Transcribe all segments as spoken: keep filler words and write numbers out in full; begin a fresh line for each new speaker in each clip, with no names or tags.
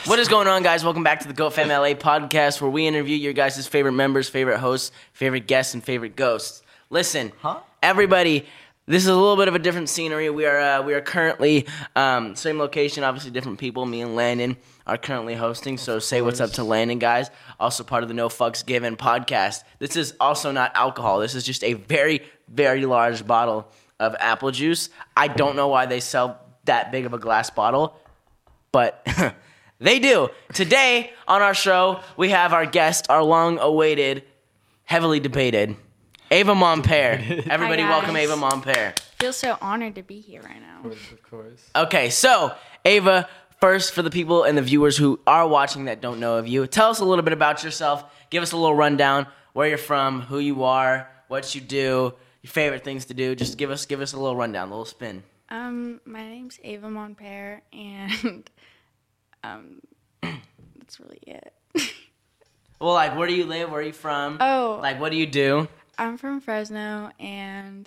What is going on, guys? Welcome back to the Goat Fam L A podcast, where we interview your guys' favorite members, favorite hosts, favorite guests, and favorite ghosts. Listen, huh? everybody, this is a little bit of a different scenery. We are uh, we are currently um, same location, obviously different people. Me and Landon are currently hosting, so say what's up to Landon, guys. Also part of the No Fucks Given podcast. This is also not alcohol. This is just a very, very large bottle of apple juice. I don't know why they sell that big of a glass bottle, but they do. Today on our show, we have our guest, our long-awaited, heavily debated, Ava Mompere. Everybody,
Hi,
welcome Ava Mompere.
I feel so honored to be here right now.
Of course, of course.
Okay, so Ava, first for the people and the viewers who are watching that don't know of you, tell us a little bit about yourself. Give us a little rundown, where you're from, who you are, what you do, your favorite things to do. Just give us give us a little rundown, a little spin.
Um, my name's Ava Mompere, and um, that's really it.
Well, like, where do you live? Where are you from?
Oh.
Like, what do you do?
I'm from Fresno, and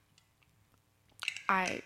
I.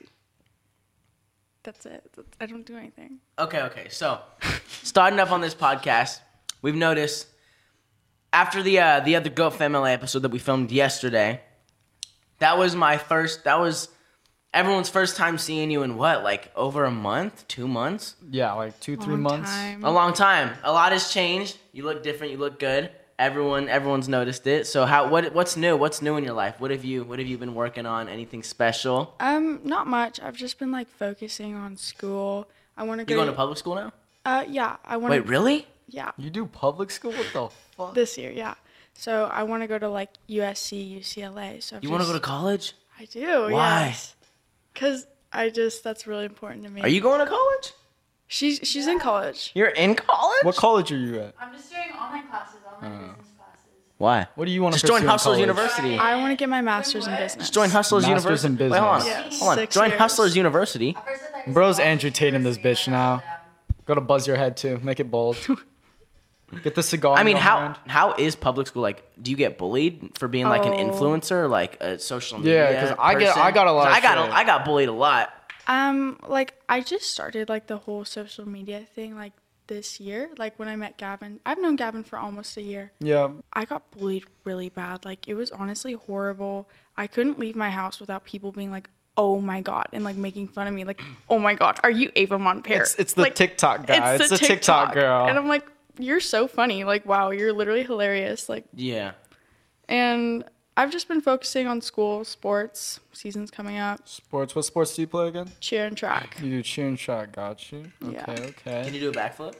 That's it. I don't do anything.
Okay, okay. So, starting up on this podcast, we've noticed after the uh, the other Goat Fam L A episode that we filmed yesterday, that was my first. That was everyone's first time seeing you in what, like over a month, two months?
Yeah, like two, three
Long
months.
time.
A long time. A lot has changed. You look different. You look good. Everyone, everyone's noticed it. So, how? What? What's new? What's new in your life? What have you? What have you been working on? Anything special?
Um, not much. I've just been like focusing on school. I want to go.
You going to public school now?
Uh, yeah. I want.
Wait, really?
Yeah.
You do public school? What the fuck?
This year, yeah. So I want to go to like U S C, U C L A. So I've
You want to
just-
go to college?
I do.
Why?
Yes. Cause I just that's really important to me.
Are you going to college?
She's she's in college.
You're in college?
What college are you at?
I'm just doing online classes, online business classes.
Why?
What do you want to
Just join
pursue in
Hustlers
college?
University.
I want to get my master's in business.
Just join Hustlers
Masters
University.
in
Wait, hold on.
business.
Yeah.
Hold on.
Six
Join
years.
Hustlers University.
At first I thought you
Bro's
said
Andrew Tate in this bitch now. Gotta buzz your head too. Make it bold. Get the cigar.
I
in
mean,
your
how
hand.
how is public school like? Do you get bullied for being like an
Oh.
influencer, like a social media?
Yeah, 'cause I get-
person?
I got a lot
'Cause
of
I got
shit.
a, I got bullied a lot.
Um, like I just started like the whole social media thing like this year. Like when I met Gavin, I've known Gavin for almost a year.
Yeah.
I got bullied really bad. Like it was honestly horrible. I couldn't leave my house without people being like, "Oh my god," and like making fun of me. Like, "Oh my god, are you Ava Mompere?"
It's it's the
like,
TikTok guy. It's,
the
the TikTok, girl.
And I'm like, "You're so funny. Like, wow, you're literally hilarious." Like,
Yeah.
and I've just been focusing on school, sports, season's coming up,
Sports. What sports do you play again?
cheer and track.
You do cheer and shot. Got you. Okay.
Yeah.
Okay.
Can you do a backflip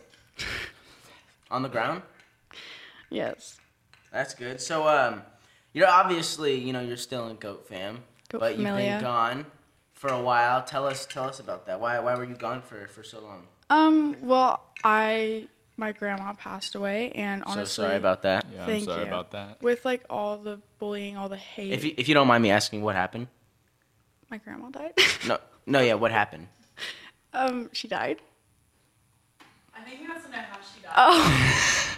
on the ground?
Yes.
That's good. So, um, you're obviously, you know, you're still in Goat Fam,
Goat
but you've
Familia.
been gone for a while. Tell us, tell us about that. Why, why were you gone for for so long?
Um, well, I my grandma passed away, and honestly,
so sorry about that.
Yeah, I'm
Thank
sorry
you.
about that.
with like all the bullying, all the hate.
If you if you don't mind me asking, what happened?
My grandma died.
No, no, yeah, what happened?
um, she died.
I think he wants to know how she died.
Oh.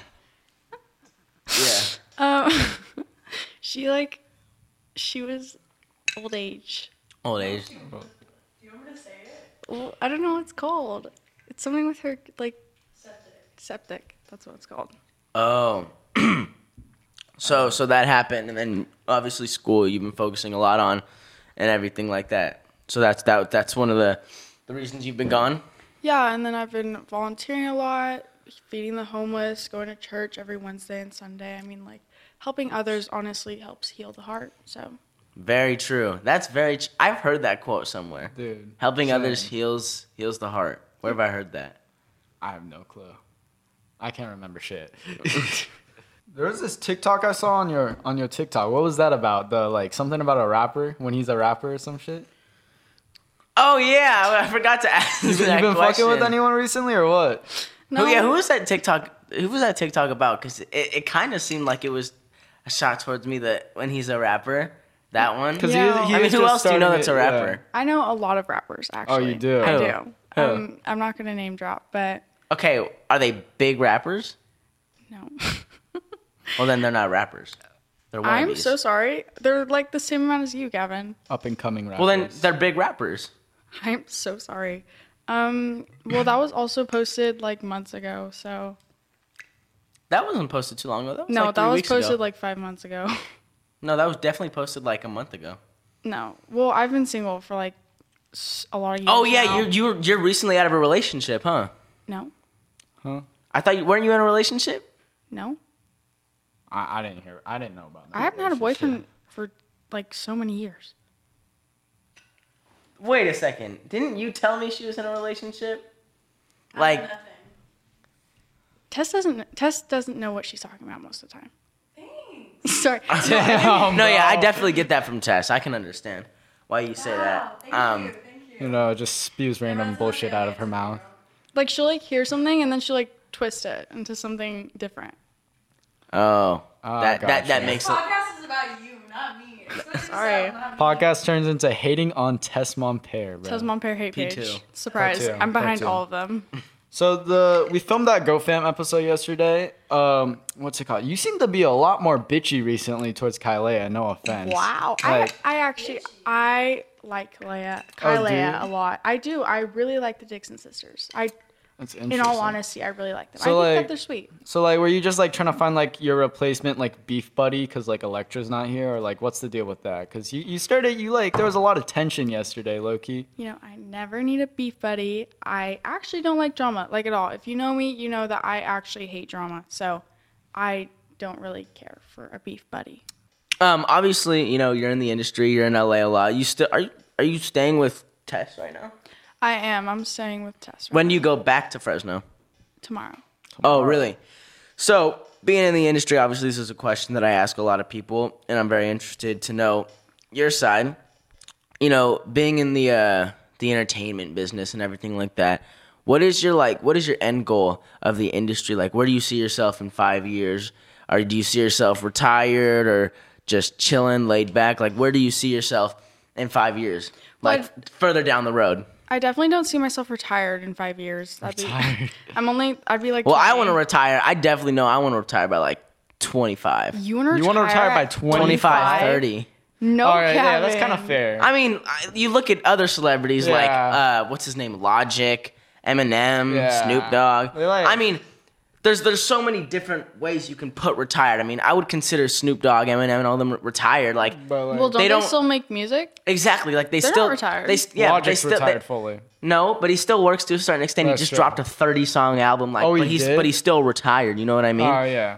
Yeah,
Um, she like, she was old age.
old age.
Do you want me to say it?
Well, I don't know what it's called. It's something with her like
Septic.
septic. That's what it's called.
Oh, so so that happened, and then obviously school you've been focusing a lot on, and everything like that. So that's that. That's one of the the reasons you've been gone.
Yeah, and then I've been volunteering a lot, feeding the homeless, going to church every Wednesday and Sunday. I mean, like helping others honestly helps heal the heart. So
Very true. That's very. Tr- I've heard that quote somewhere.
Dude.
Helping
same.
others heals heals the heart. Where have I heard that?
I have no clue. I can't remember shit. There was this TikTok I saw on your on your TikTok. What was that about? The like something about a rapper when he's a rapper or some shit.
Oh yeah, I forgot to ask
You,
that
you been
question.
fucking with anyone recently or what?
Who, yeah, who was that TikTok? Who was that TikTok about? Because it, it kind of seemed like it was a shot towards me that when he's a rapper, that one.
Because
Yeah.
he, he
I mean,
was
who
just
else do you know
starting
that's
it-
a rapper?
yeah.
I know a lot of rappers actually.
you do?
I
Who?
do.
Who?
Um, I'm not gonna name drop, but
Okay, are they big rappers?
no.
Well, then they're not rappers. They're
I'm
wannabes.
so sorry. They're like the same amount as you, Gavin.
Up and coming rappers.
Well, then they're big rappers.
I'm so sorry. Um, well, that was also posted like months ago. So
That wasn't posted too long ago. That was
no,
like
that
three
was
weeks
posted
ago.
like five months ago.
No, that was definitely posted like a month ago.
No, well, I've been single for like s- a lot of years.
Oh yeah,
now.
you're you're you're recently out of a relationship, huh?
No,
Huh?
I thought you weren't you in a relationship?
no,
I, I didn't hear. I didn't know about that.
I haven't had a
relationship.
boyfriend for like so many years.
Wait a second. Didn't you tell me she was in a relationship?
I
Like,
know nothing.
Tess doesn't. Tess doesn't know what she's talking about most of the time.
Thanks.
Sorry.
Damn,
no, yeah, I
bro.
definitely get that from Tess. I can understand why you say
Wow,
that.
Thank
Um,
you. Thank you.
You know, just spews random
That's
bullshit
okay.
out of her mouth.
Like she'll like hear something and then she'll like twist it into something different.
oh,
Oh,
that that that
gotcha.
makes
This
it.
podcast is about you, not me. Especially
Sorry.
Seth, not me.
Podcast turns into hating on Tess Montpere, bro.
Tess Montpere hate
P
page.
two.
Surprise!
Part two.
I'm behind
Part two.
all of them.
So the we filmed that GoFam episode yesterday. Um, what's it called? You seem to be a lot more bitchy recently towards Kylea. No offense.
Wow.
Like,
I I actually I like Leia,
Oh, do
Kylea
you?
a lot. I do. I really like the Dixon sisters. I,
that's
in
interesting.
all honesty, I really like them.
So,
I think
like-
that they're sweet.
So like, were you just like trying to find like your replacement like beef buddy because like Electra's not here, or like what's the deal with that? Because you you started you like there was a lot of tension yesterday, Loki.
You know, I never need a beef buddy. I actually don't like drama, like at all. If you know me, you know that I actually hate drama. So, I don't really care for a beef buddy.
Um, obviously, you know you're in the industry. You're in L A a lot. You still are you are you staying with Tess right now?
I am. I'm staying with Tess right
When do you go back to Fresno?
tomorrow.
Oh, really? So, being in the industry, obviously, this is a question that I ask a lot of people, and I'm very interested to know your side. You know, being in the uh, the entertainment business and everything like that. What is your like? What is your end goal of the industry? Like, where do you see yourself in five years? Or do you see yourself retired or just chilling, laid back? Like, where do you see yourself in five years? Like,
Well,
further down the road.
I definitely don't see myself retired in five years. That'd
Retired.
be. I'm only. I'd be like.
Well, I
twenty.
want to retire. I definitely know I want to retire by like twenty-five.
You want to retire?
You wanna retire by
at
twenty-five?
twenty-five, thirty.
No,
All right, yeah, that's
Kevin.
kind of fair.
I mean, I- you look at other celebrities like
Yeah.
uh, what's his name, Logic, Eminem,
Yeah.
Snoop Dogg.
They like-
I mean, there's there's so many different ways you can put retired. I mean, I would consider Snoop Dogg, Eminem, and all them retired. Like
But, like,
Well, don't
They
they,
don't-
still make music?
exactly, like they
They're
still
not retired.
They s- yeah, but they
Logic's
still
retired
they-
fully.
no, but he still works to a certain extent.
That's
he just
true.
dropped a thirty song album. Like,
Oh, he
but he's
did?
but he's still retired. You know what I mean?
Oh yeah.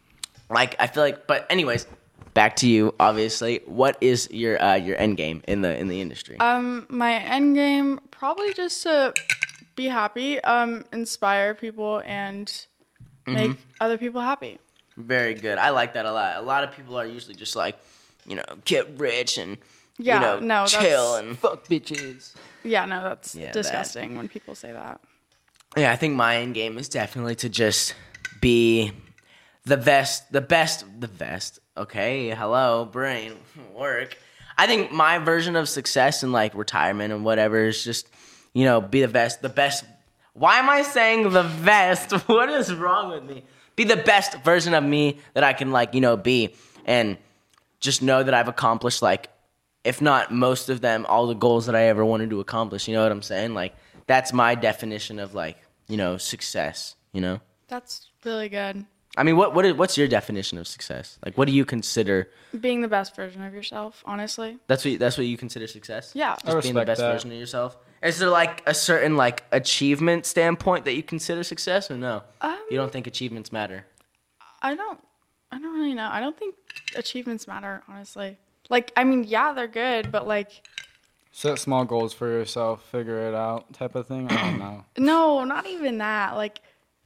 Like I feel like, but anyways, back to you. Obviously, what is your uh, your end game in the in the industry?
Um, my end game probably just to be happy, um, inspire people, and make
Mm-hmm.
other people happy.
Very good. I like that a lot. A lot of people are usually just like, you know, get rich and
Yeah,
you know,
no,
chill
that's-
and
Fuck bitches.
Yeah, no, that's
Yeah, that.
disgusting when people say that.
yeah. I think my end game is definitely to just be the best, the best, the best. Okay, hello, brain, work. I think my version of success and like retirement and whatever is just, you know, be the best, the best. Why am I saying the best? What is wrong with me? Be the best version of me that I can like, you know, be, and just know that I've accomplished like, if not most of them, all the goals that I ever wanted to accomplish. You know what I'm saying? Like that's my definition of like, you know, success. You know.
That's really good.
I mean, what what is, what's your definition of success? Like, what do you consider?
Being the best version of yourself, honestly.
That's what you, that's what you consider success.
Yeah.
Just being the
respect
best
that.
version of yourself. Is there like a certain like achievement standpoint that you consider success, or no?
Um,
You don't think achievements matter?
I don't. I don't really know. I don't think achievements matter, honestly. Like, I mean, yeah, they're good, but like,
Set small goals for yourself, figure it out, type of thing. I don't know.
no, not even that. Like,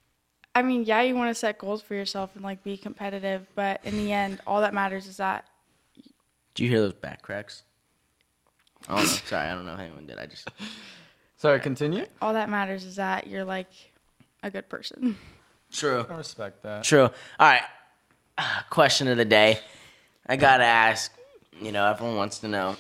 I mean, yeah, you want to set goals for yourself and like be competitive, but in the end, all that matters is that
Do you hear those back cracks? I don't know. Sorry, I don't know if anyone did. I just
Sorry, continue.
all that matters is that you're like a good person.
true.
I respect that.
True. All right. Ah, question of the day. I gotta ask. You know, everyone wants to know.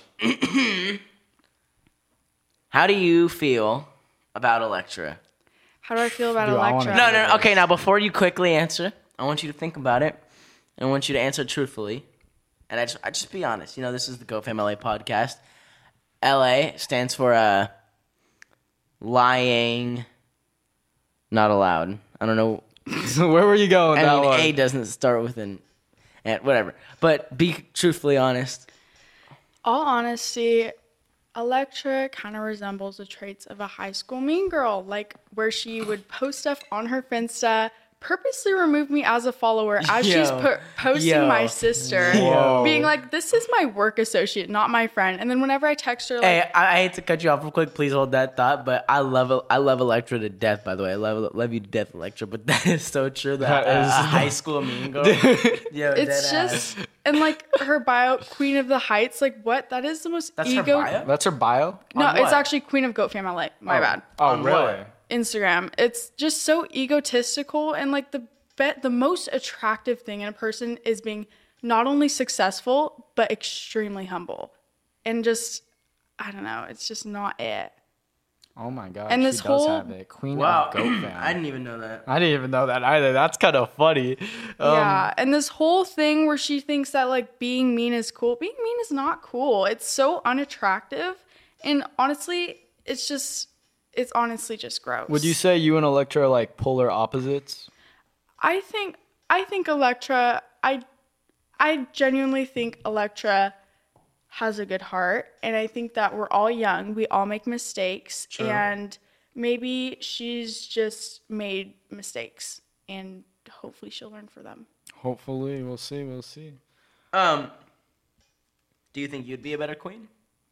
How do you feel about Electra?
How do I feel about
Dude, I wanna
Electra?
No, no, no. Okay, now before you quickly answer, I want you to think about it. And I want you to answer truthfully. And I just, I just be honest. You know, this is the GoFam L A podcast. L A stands for uh, lying, not allowed. I don't know.
So where were you going?
I
that
mean,
one?
A doesn't start with an, and whatever. But be truthfully honest.
All honesty, Electra kind of resembles the traits of a high school mean girl, like where she would post stuff on her Finsta, purposely remove me as a follower as
Yo,
she's po- posting
yo,
my sister,
Whoa.
being like, "This is my work associate, not my friend." And then whenever I text her, like,
Hey, I, I hate to cut you off real quick. Please hold that thought. But I love I love Electra to death. By the way, I love love you to death, Electra. But that is so true. That,
That
uh,
is-
a high school mean girl. Yo,
it's
dead
just
ass.
and like her bio, Queen of the Heights, like what? That is the most
That's her
ego.
bio?
That's her bio?
No,
On
it's
what?
actually Queen of Goat Fam L A. My
oh.
bad.
Oh,
On
really?
what?
Instagram. It's just so egotistical, and like the bet the most attractive thing in a person is being not only successful but extremely humble, and just I don't know. It's just not it.
Oh my god.
And
she
this
does
whole-
have it. Queen
Wow,
of Goat Fam.
I didn't even know that.
I didn't even know that either. That's kind of funny. Um,
Yeah, and this whole thing where she thinks that like being mean is cool. Being mean is not cool. It's so unattractive, and honestly, it's just it's honestly just gross.
Would you say you and Electra are like polar opposites?
I think I think Electra I I genuinely think Electra has a good heart, and I think that we're all young. We all make mistakes,
True.
and maybe she's just made mistakes, and hopefully she'll learn for them.
Hopefully, we'll see. We'll see.
Um, do you think you'd be a better queen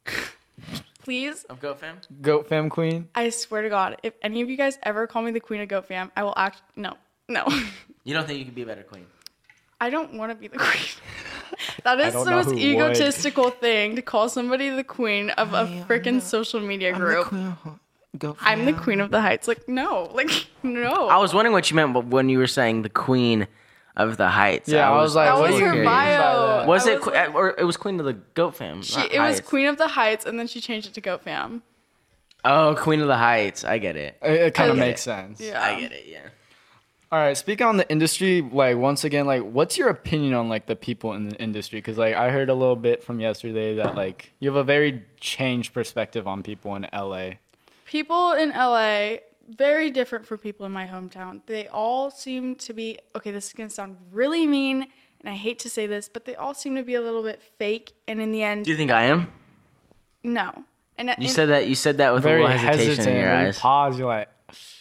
Please,
of Goat Fam?
Goat Fam Queen.
I swear to God, if any of you guys ever call me the Queen of Goat Fam, I will act no. No.
You don't think you could be a better queen?
I don't want to be the queen. That is
don't
the
know
most
who would.
egotistical thing to call somebody the queen of a freaking social media group. I'm the queen of the heights. Like, no. Like, no.
I was wondering what you meant when you were saying the queen of the heights.
Yeah, I was like,
that
what
was
do you
her
mean
bio.
Was
I
it, qu-
like-
or it was queen of the Goat Fam?
she,
not
it was
Heights.
queen of the heights, and then she changed it to Goat Fam.
Oh, Queen of the Heights. I get it.
It, it kind of
Okay.
makes sense.
Yeah.
I get it. Yeah.
All right, speaking on the industry, like once again, like what's your opinion on like the people in the industry? Because like I heard a little bit from yesterday that like you have a very changed perspective on people in L A.
People in L A, very different from people in my hometown. They all seem to be, okay, this is going to sound really mean, and I hate to say this, but they all seem to be a little bit fake, and in the end,
Do you think I am?
no. And,
You
and
said that. You said that with
Very
a little hesitation
hesitant.
in your
when you
eyes.
pause. You're like,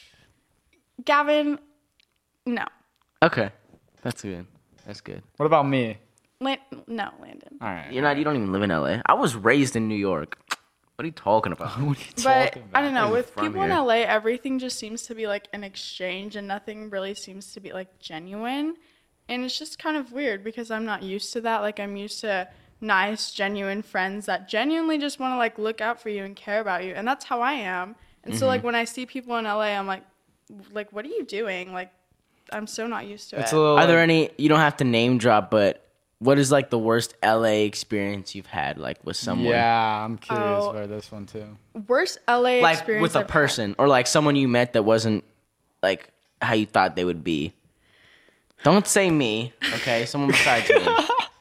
Gavin, no.
Okay, that's good. That's good.
what about me?
Lan- no, Landon.
All right.
You're not. You don't even live in L A. I was raised in New York. What are you talking about?
What are you
But
talking
I
about?
don't know,
I'm
with
from
people in
here.
L A, everything just seems to be like an exchange, and nothing really seems to be like genuine. And it's just kind of weird because I'm not used to that. Like, I'm used to nice, genuine friends that genuinely just want to like look out for you and care about you. And that's how I am. And so
Mm-hmm.
like when I see people in L A, I'm like, like, what are you doing? Like, I'm so not used to
It's
it.
a little.
Are there
like-
any? You don't have to name drop, but what is like the worst L A experience you've had, like with someone?
Yeah, I'm curious
Oh.
about this one too.
Worst L A
like
experience
with a
I've had.
person or like someone you met that wasn't like how you thought they would be. Don't say me, okay? Someone besides me.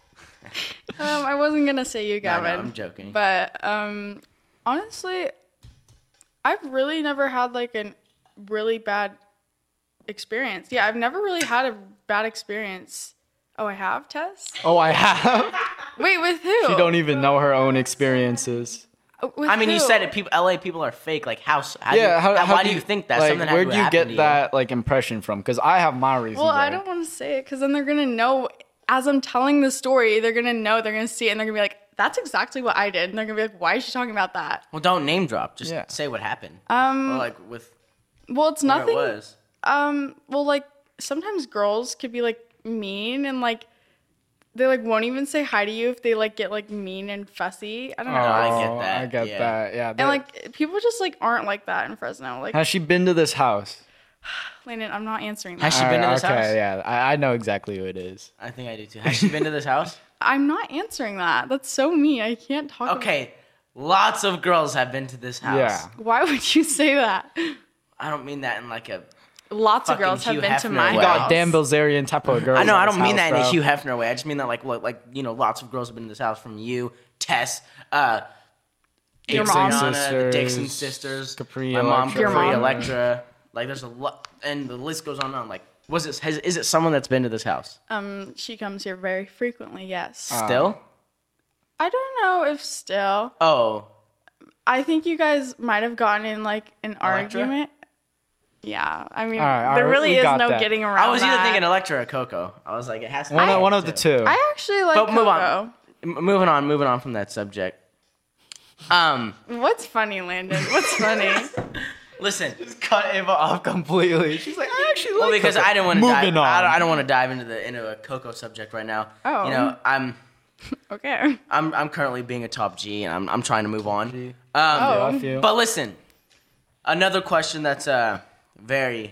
Um, I wasn't gonna say you,
No,
Gavin.
no, I'm joking.
But um, honestly, I've really never had like a really bad experience. Yeah, I've never really had a bad experience. Oh, I have, Tess?
Oh, I have.
Wait, with who?
She don't even know her own experiences.
Uh, with
I mean, you
who?
said it. People, L A people are fake. Like, how? how do
Yeah,
you,
how,
how,
how
why do you think that?
Like,
Something had
where
to
do you
happen
get
to you.
that like impression from? Because I have my reasons.
Well, I
right?
don't want to say it because then they're gonna know. As I'm telling the story, they're gonna know. They're gonna see it, and they're gonna be like, "That's exactly what I did." And they're gonna be like, "Why is she talking about that?"
Well, don't name drop. Just
Yeah.
say what happened.
Um,
or like with
well, it's
where
nothing.
it was.
Um, well, like sometimes girls could be like mean and like they like won't even say hi to you if they like get like mean and fussy. I don't know.
Oh,
I
like-
get that,
I get
yeah.
that. Yeah.
and
that-
like people just like aren't like that in Fresno. Like
has she been to this house?
Landon, I'm not answering
Has
that.
she been to
Alright,
this
okay,
house?
yeah. I, I know exactly who it is.
I think I do too. Has she been to this house?
I'm not answering that. That's so mean. I can't talk. about-
Okay, lots of girls have been to this house.
Yeah.
Why would you say that?
I don't mean that in like a.
Lots of
Fucking
girls have
Hugh
been to
Hefner
my
way.
You
house.
got Dan Bilzerian type of girl.
I know. I don't
in
mean
this
that in a
house,
Hugh
bro.
Hefner way. I just mean that like look, like you know, lots of girls have been to this house from you, Tess, uh,
Your
Dixon
mom.
Rihanna, the
sisters,
Dixon sisters,
Capri
my mom,
Electra.
Your
Capri
mom.
Electra. Like there's a lot, and the list goes on and on. Like, was it? Has, is it someone that's been to this house?
Um, she comes here very frequently. Yes.
Ah.
Still?
I don't know if still.
Oh,
I think you guys might have gotten in like an
Electra?
argument. Yeah, I mean,
All right, all
there
right,
really
we
is
got
no
that.
getting around.
I was either
that.
thinking Electra or Coco. I was like, it has to be
One, of, one
one
of the two.
I actually like
But move
Coco.
on. M- moving on, moving on from that subject. Um,
What's funny, Landon? What's funny?
listen.
Cut Ava off completely. She's like, I actually like
Well, because
Coco.
I didn't want to
Moving
dive.
on.
I don't, I don't want to dive into the into a Coco subject right now.
Oh.
You know, I'm
Okay.
I'm I'm currently being a top G, and I'm I'm trying to move on.
G.
Um,
Oh.
Yeah, I feel.
But listen, another question that's uh very,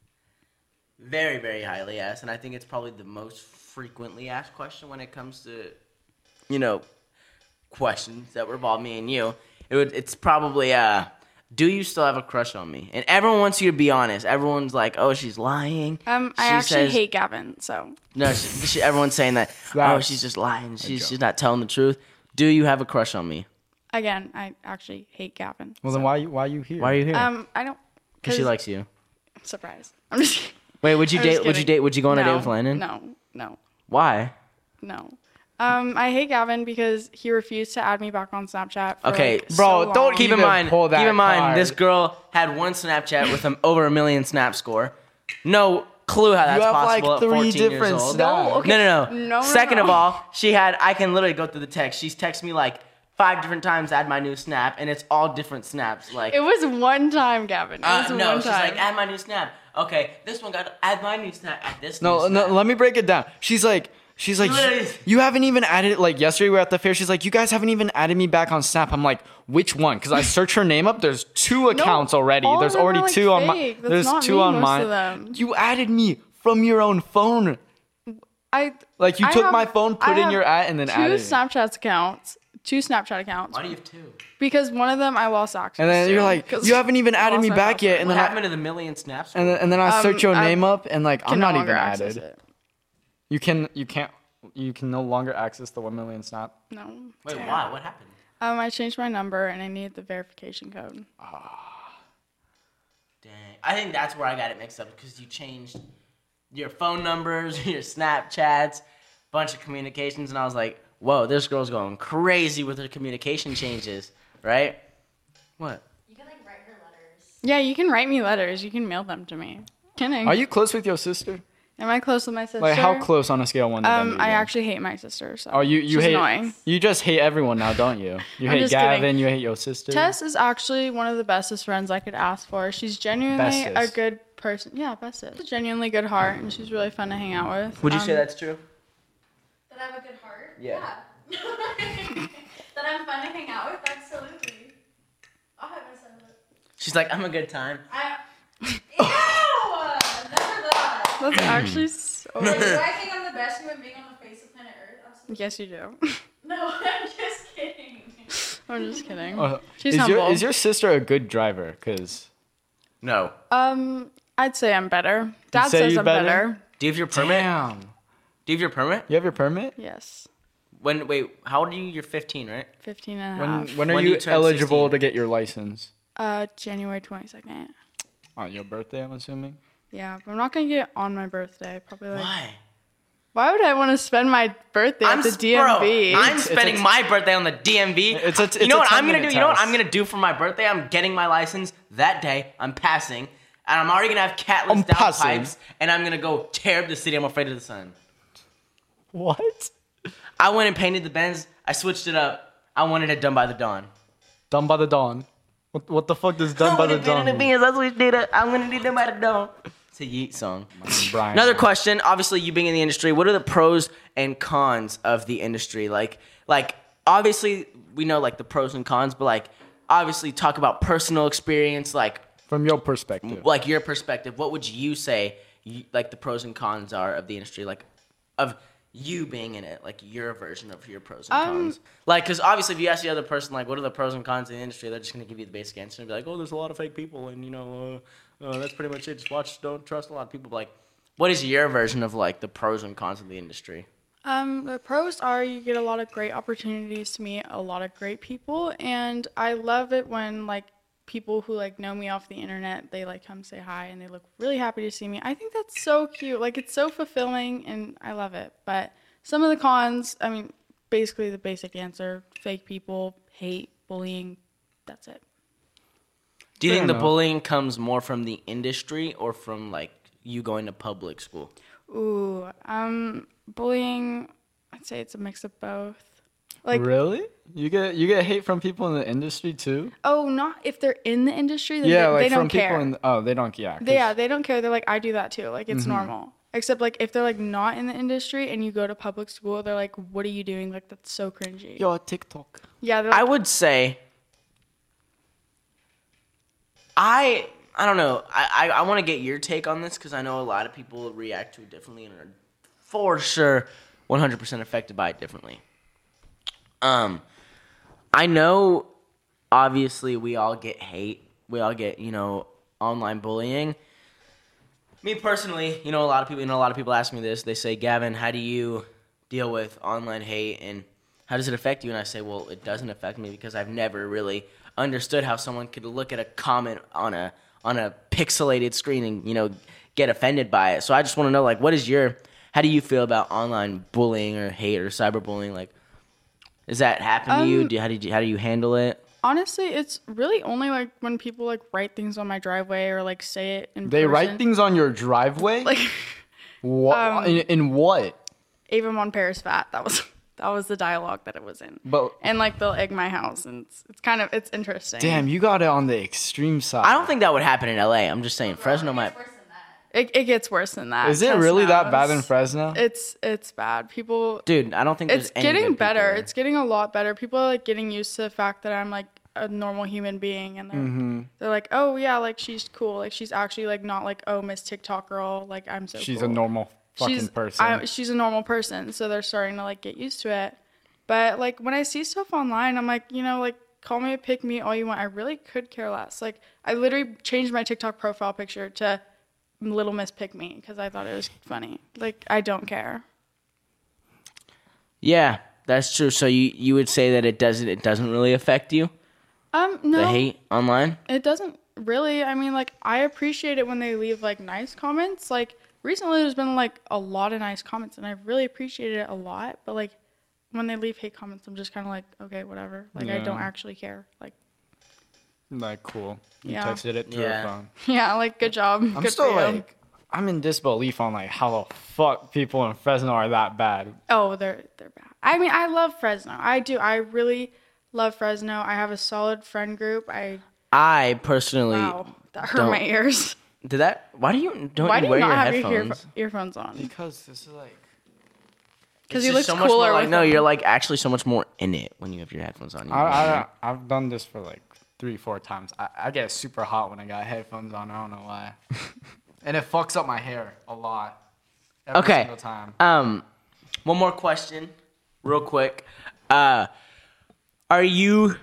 very, very highly asked, and I think it's probably the most frequently asked question when it comes to, you know, questions that revolve me and you. It would, it's probably uh, do you still have a crush on me? And everyone wants you to be honest. Everyone's like, oh, she's lying.
Um, I
She
actually
says-
hate Gavin, so
No, she, she, everyone's saying that. Oh,
That's
she's just lying. She's
joke.
she's not telling the truth. Do you have a crush on me?
again, I actually hate Gavin.
Well,
so.
then why you why you here?
Why are you here?
Um, I don't.
Because she likes you.
Surprise. I'm just. kidding.
Wait, would you
I'm just
date? Would you
kidding.
date? Would you go on a date
No,
with Landon?
No, no,
Why?
no. Um, I hate Gavin because he refused to add me back on Snapchat. For
Okay,
like,
bro,
so
don't
long.
Keep in
Even
mind.
pull that
Keep in mind.
card.
This girl had one Snapchat with um, over a million snap score. No clue how that's
have, like,
possible. at
three
fourteen years
different
old.
snaps.
No, okay.
No, no, no.
No, no,
Second
no.
of all, she had. I can literally go through the text. She's texted me like five different times. Add my new snap, and it's all different snaps. Like
It was one time, Gavin. It
Uh,
was
no,
one
she's
time.
like, add my new snap. Okay, this one got to add my new snap. Add this
No,
new
no,
snap.
let me break it down. She's like, she's like,
Literally.
you haven't even added, like, yesterday we were at the fair. She's like, you guys haven't even added me back on Snap. I'm like, which one? Because I search her name up. There's two accounts already.
all of
There's
them
already
are, like,
two on my,
fake. That's
there's
not
two
me,
on
most
mine.
of them.
You added me from your own phone.
I
Like, you
I
took
have-
my phone, put
I
in
have
your at, and then
two
added it.
Snapchat accounts, two Snapchat accounts,
Why do you have two?
because one of them I lost access.
And then
to,
you're like,
'cause
you haven't even
I
added
lost
me
my
back yet.
password.
And
What
then I,
happened to the million snaps?
and then, and then I
Um,
search your
I
name up, and like,
Can
I'm
no
not even
longer access
added.
it.
You can, you can't, you can no longer access the one million Snap.
No.
Wait,
Damn.
why? What happened?
Um, I changed my number and I needed the verification code.
Dang. I think that's where I got it mixed up because you changed your phone numbers, your Snapchats, bunch of communications, and I was like, whoa, this girl's going crazy with her communication changes, right? What?
You can like write her letters.
Yeah, you can write me letters. You can mail them to me. Kidding.
Are you close with your sister?
Am I close with my sister?
Like, how close on a scale of one to ten?
Um,
do you
I
go?
actually hate my sister. So
Oh, you you
she's
hate
annoying.
you just hate everyone now, don't you? You
I'm
hate
just
Gavin.
kidding.
You hate your sister.
Tess is actually one of the bestest friends I could ask for. She's genuinely a
Bestest.
good person. Yeah, bestest. A genuinely good heart, and she's really fun to hang out with.
Would you say
Um,
that's true?
That I have a good heart.
Yeah.
Yeah. that I'm fun to hang out with. Absolutely. I'll have my son.
She's like, I'm a good time.
I. Ew! Never that.
That's actually so.
Like, do I think I'm the best human being on the face of planet Earth? Absolutely.
Yes, you do.
No, I'm just kidding.
I'm just kidding.
Uh,
She's
is
humble.
your is your sister a good driver? Cause
No.
Um, I'd say I'm better. Dad
say
says
you
I'm
better?
better.
Do you have your permit?
damn,
Do you have your permit?
you have your permit?
Yes.
When wait, how old are you? You're fifteen, right?
fifteen and a
When
half.
when are
When
you,
you turn
eligible
sixteen?
to get your license?
Uh, January twenty-second.
On your birthday, I'm assuming.
Yeah, but I'm not gonna get it on my birthday. Probably like.
Why?
Why would I want to spend my birthday at the
s-
D M V?
Bro, I'm
It's-
spending
it's a-
my birthday on the D M V.
It's a- it's
you know
a
what I'm gonna do?
ten-minute
You know what I'm
test.
gonna do for my birthday? I'm getting my license that day. I'm passing, and I'm already gonna have catless
I'm
down
passing.
pipes, and I'm gonna go tear up the city. I'm afraid of the sun.
What?
I went and painted the Benz. I switched it up. I wanted it done by the dawn.
Done by the dawn. What what the fuck does done by the dawn?
the
mean?
Benz. That's what did it. I'm gonna do done by the dawn. It's a Yeet song.
Brian.
Another question. Obviously, you being in the industry, what are the pros and cons of the industry? Like, like obviously we know like the pros and cons, but like obviously talk about personal experience, like
From your perspective.
like your perspective. What would you say you, like the pros and cons are of the industry, like of you being in it, like your version of your pros and
Um,
cons? Like, because obviously, if you ask the other person, like, what are the pros and cons of the industry, they're just gonna give you the basic answer and be like, oh, there's a lot of fake people, and you know, uh, uh, that's pretty much it. Just watch, don't trust a lot of people. But, like, what is your version of like the pros and cons of the industry?
Um, the pros are you get a lot of great opportunities to meet a lot of great people, and I love it when like people who like know me off the internet, they like come say hi and they look really happy to see me. I think that's so cute. Like it's so fulfilling and I love it. But some of the cons, I mean, basically the basic answer, fake people, hate, bullying, that's it.
Do you
Fair
think the
enough.
bullying comes more from the industry or from like you going to public school?
Ooh, um, bullying, I'd say it's a mix of both. Like,
really? You get you get hate from people in the industry too?
oh, not if they're in the industry, then
Yeah,
they,
like
they don't
from
care.
people in. Oh, they don't. Yeah. 'cause-
They, yeah, they don't care. They're like, I do that too. Like, it's
Mhm.
normal. Except, like, if they're, like, not in the industry and you go to public school, they're like, what are you doing? Like, that's so cringy.
Yo, TikTok.
Yeah, they're like,
I would say I I don't know. I I, I want to get your take on this because I know a lot of people react to it differently and are for sure one hundred percent affected by it differently. Um, I know obviously we all get hate. We all get, you know, online bullying. Me personally, you know, a lot of people, you know, a lot of people ask me this. They say, Gavin, how do you deal with online hate and how does it affect you? And I say, well, it doesn't affect me because I've never really understood how someone could look at a comment on a on a pixelated screen and, you know, get offended by it. So I just want to know, like, what is your, how do you feel about online bullying or hate or cyberbullying? Like, does that happen to you?
Um,
Do how did you how do you handle it?
honestly, it's really only, like, when people, like, write things on my driveway or, like, say it in
They
person.
write things on your driveway.
Like,
what?
um,
in, in what?
Avon Paris fat. That was that was the dialogue that it was in.
But
And, like, they'll egg my house, and it's, it's kind of, it's interesting.
damn, you got it on the extreme side.
I don't think that would happen in L A. I'm just saying Fresno might.
It's worse than that.
It, it gets worse than that.
Is it
Trust
really
now.
that bad in
It's-
Fresno?
It's it's bad. People.
Dude, I don't think there's
It's
any good
getting
people
better.
there.
It's getting a lot better. People are like getting used to the fact that I'm like a normal human being, and they're
Mm-hmm.
they're like, oh yeah, like she's cool. Like she's actually like not like oh Miss TikTok girl. Like I'm so.
She's
cool.
a normal fucking
she's,
person.
I, she's a normal person, so they're starting to like get used to it. But like when I see stuff online, I'm like, you know, like call me a pick me all you want. I really could care less. Like I literally changed my TikTok profile picture to Little Miss Pick Me because I thought it was funny. Like I don't care.
Yeah, that's true. So you, you would say that it doesn't it doesn't really affect you,
Um, no,
the hate online?
it doesn't really. I mean, like I appreciate it when they leave like nice comments. Like recently, there's been like a lot of nice comments, and I've really appreciated it a lot. But like when they leave hate comments, I'm just kind of like, okay, whatever. Like I don't
Yeah.
actually care. Like
Like, cool. You
Yeah.
texted it through
Yeah.
your phone.
yeah, like good job.
I'm
good
still
for you.
like, I'm in disbelief on like how the fuck people in Fresno are that bad.
Oh, they're they're bad. I mean, I love Fresno. I do. I really love Fresno. I have a solid friend group. I
I personally
wow, that hurt
don't-
my ears.
did that. Why do you don't
Why
you
do you
wear
not
your
have
headphones?
your earph- earphones on?
Because this is like,
Because
It's
he
just
looks
so much
cooler.
more like
with
no,
them.
you're like actually so much more in it when you have your headphones on. You
I,
know?
I I've done this for like three, four times. I, I get super hot when I got headphones on. I don't know why, and it fucks up my hair a lot. Every
Okay.
Single time.
Um, one more question, real quick. Uh, are you?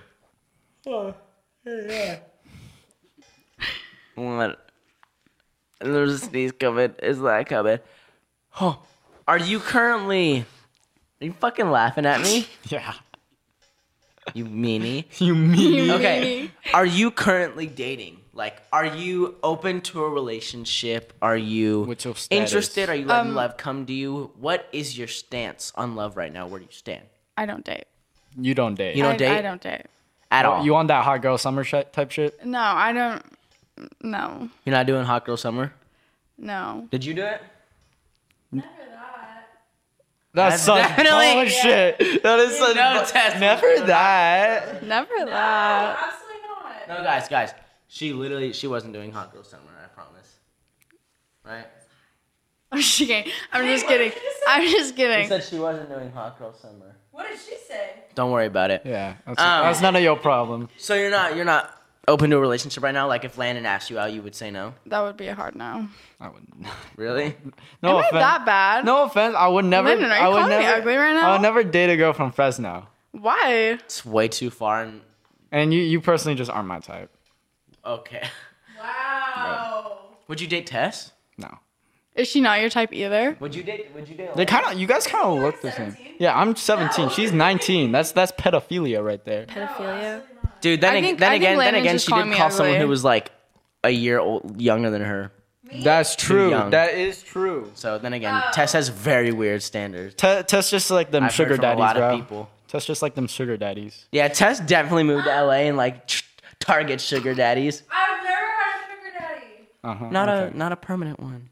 What? There's a sneeze coming. Is that coming? Oh, are you currently? Are you fucking laughing at me?
Yeah.
You meanie.
You mean?
Okay. Are you currently dating? Like, are you open to a relationship? Are you
What's your status?
interested? Are you letting
Um,
love come to you? What is your stance on love right now? Where do you stand?
I don't date.
You don't date.
You don't
I,
date?
I don't date.
At
Oh,
all?
You on that hot girl summer shit type shit?
No, I don't. No,
You're not doing hot girl summer?
no.
Did you do it?
Never that.
That's
That's
such
definitely-
bullshit. That is such
No
bu-
test.
Never that.
Never
No,
that.
absolutely not.
No, guys, guys. She literally, she wasn't doing hot girl summer. I promise. Right?
I'm just kidding. I'm just
Wait, what
kidding.
did you say?
I'm just
She
kidding.
said she wasn't doing hot girl summer.
What did she say?
Don't worry about it.
Yeah, that's,
Um,
that's none of your problem.
So you're not, you're not open to a relationship right now? Like if Landon asked you out, you would say no?
That would be a hard no.
I wouldn't.
Really?
No
Am I
offense.
that bad?
No offense. I would never.
Lyndon, are you
I would
calling me
never,
ugly right now?
I would never date a girl from Fresno.
Why?
It's way too far. And
And you, you personally just aren't my type.
okay.
Wow.
Would you date Tess?
No.
Is she not your type either?
Would you date? Would you date?
They kind of, you guys kind of look the same. Yeah, I'm seventeen. She's nineteen. That's that's pedophilia right there.
Pedophilia.
Dude, then,
I
ag-
think-
then
I think
again, then
Landon's
again,
just
she
calling
did
me
call someone
ugly.
who was like a year old, younger than her.
That's true.
young.
That is true.
So then again,
Oh.
Tess has very weird standards.
Te- Tess just like them
I've
sugar
heard from
daddies,
a lot
bro.
of people.
Tess just like them sugar daddies.
Yeah, Tess definitely moved to L A and like t- target sugar daddies.
I've never had a sugar daddy.
Uh huh.
Not a not a permanent one.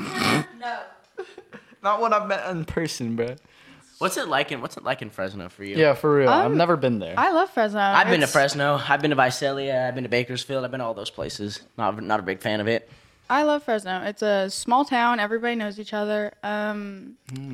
No.
Not what I've met in person, bro.
What's it like in What's it like in Fresno for you?
Yeah, for real. I've
Um,
never been there.
I love Fresno.
I've been to
It's-
Fresno. I've been to Visalia. I've been to Bakersfield. I've been to all those places. Not not a big fan of it.
I love Fresno. It's a small town. Everybody knows each other. Um,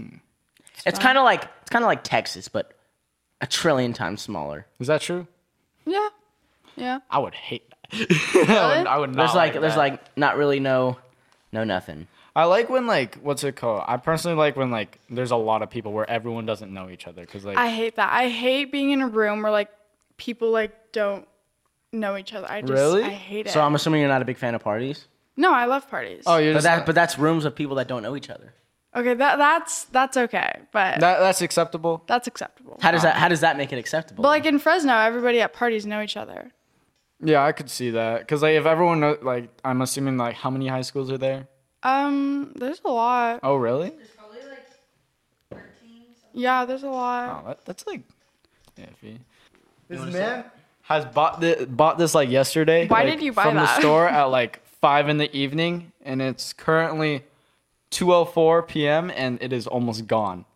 It's kind of like it's kind of like Texas, but a trillion times smaller.
Is that true?
yeah, yeah.
I would hate that. I, would, I would not.
There's like,
like
there's
that.
like not really no no nothing.
I like when like what's it called? I personally like when like there's a lot of people where everyone doesn't know each other because like
I hate that. I hate being in a room where like people like don't know each other. I just
Really?
I hate it.
So I'm assuming you're not a big fan of parties.
no, I love parties.
oh you're
But
just
that but that's rooms of people that don't know each other.
okay, that that's that's okay, but
that that's acceptable.
that's acceptable.
How does that How does that make it acceptable?
But like in Fresno, everybody at parties know each other.
Yeah, I could see that because like if everyone know, like I'm assuming like how many high schools are there?
Um, there's a lot.
Oh really?
There's probably like thirteen. Something.
Yeah, there's a lot.
Oh, that, that's like iffy. This
wanna
man has bought this bought this like yesterday.
Why
like,
did you buy
from
that?
the store at like five in the evening, and it's currently two oh four p.m. and it is almost gone.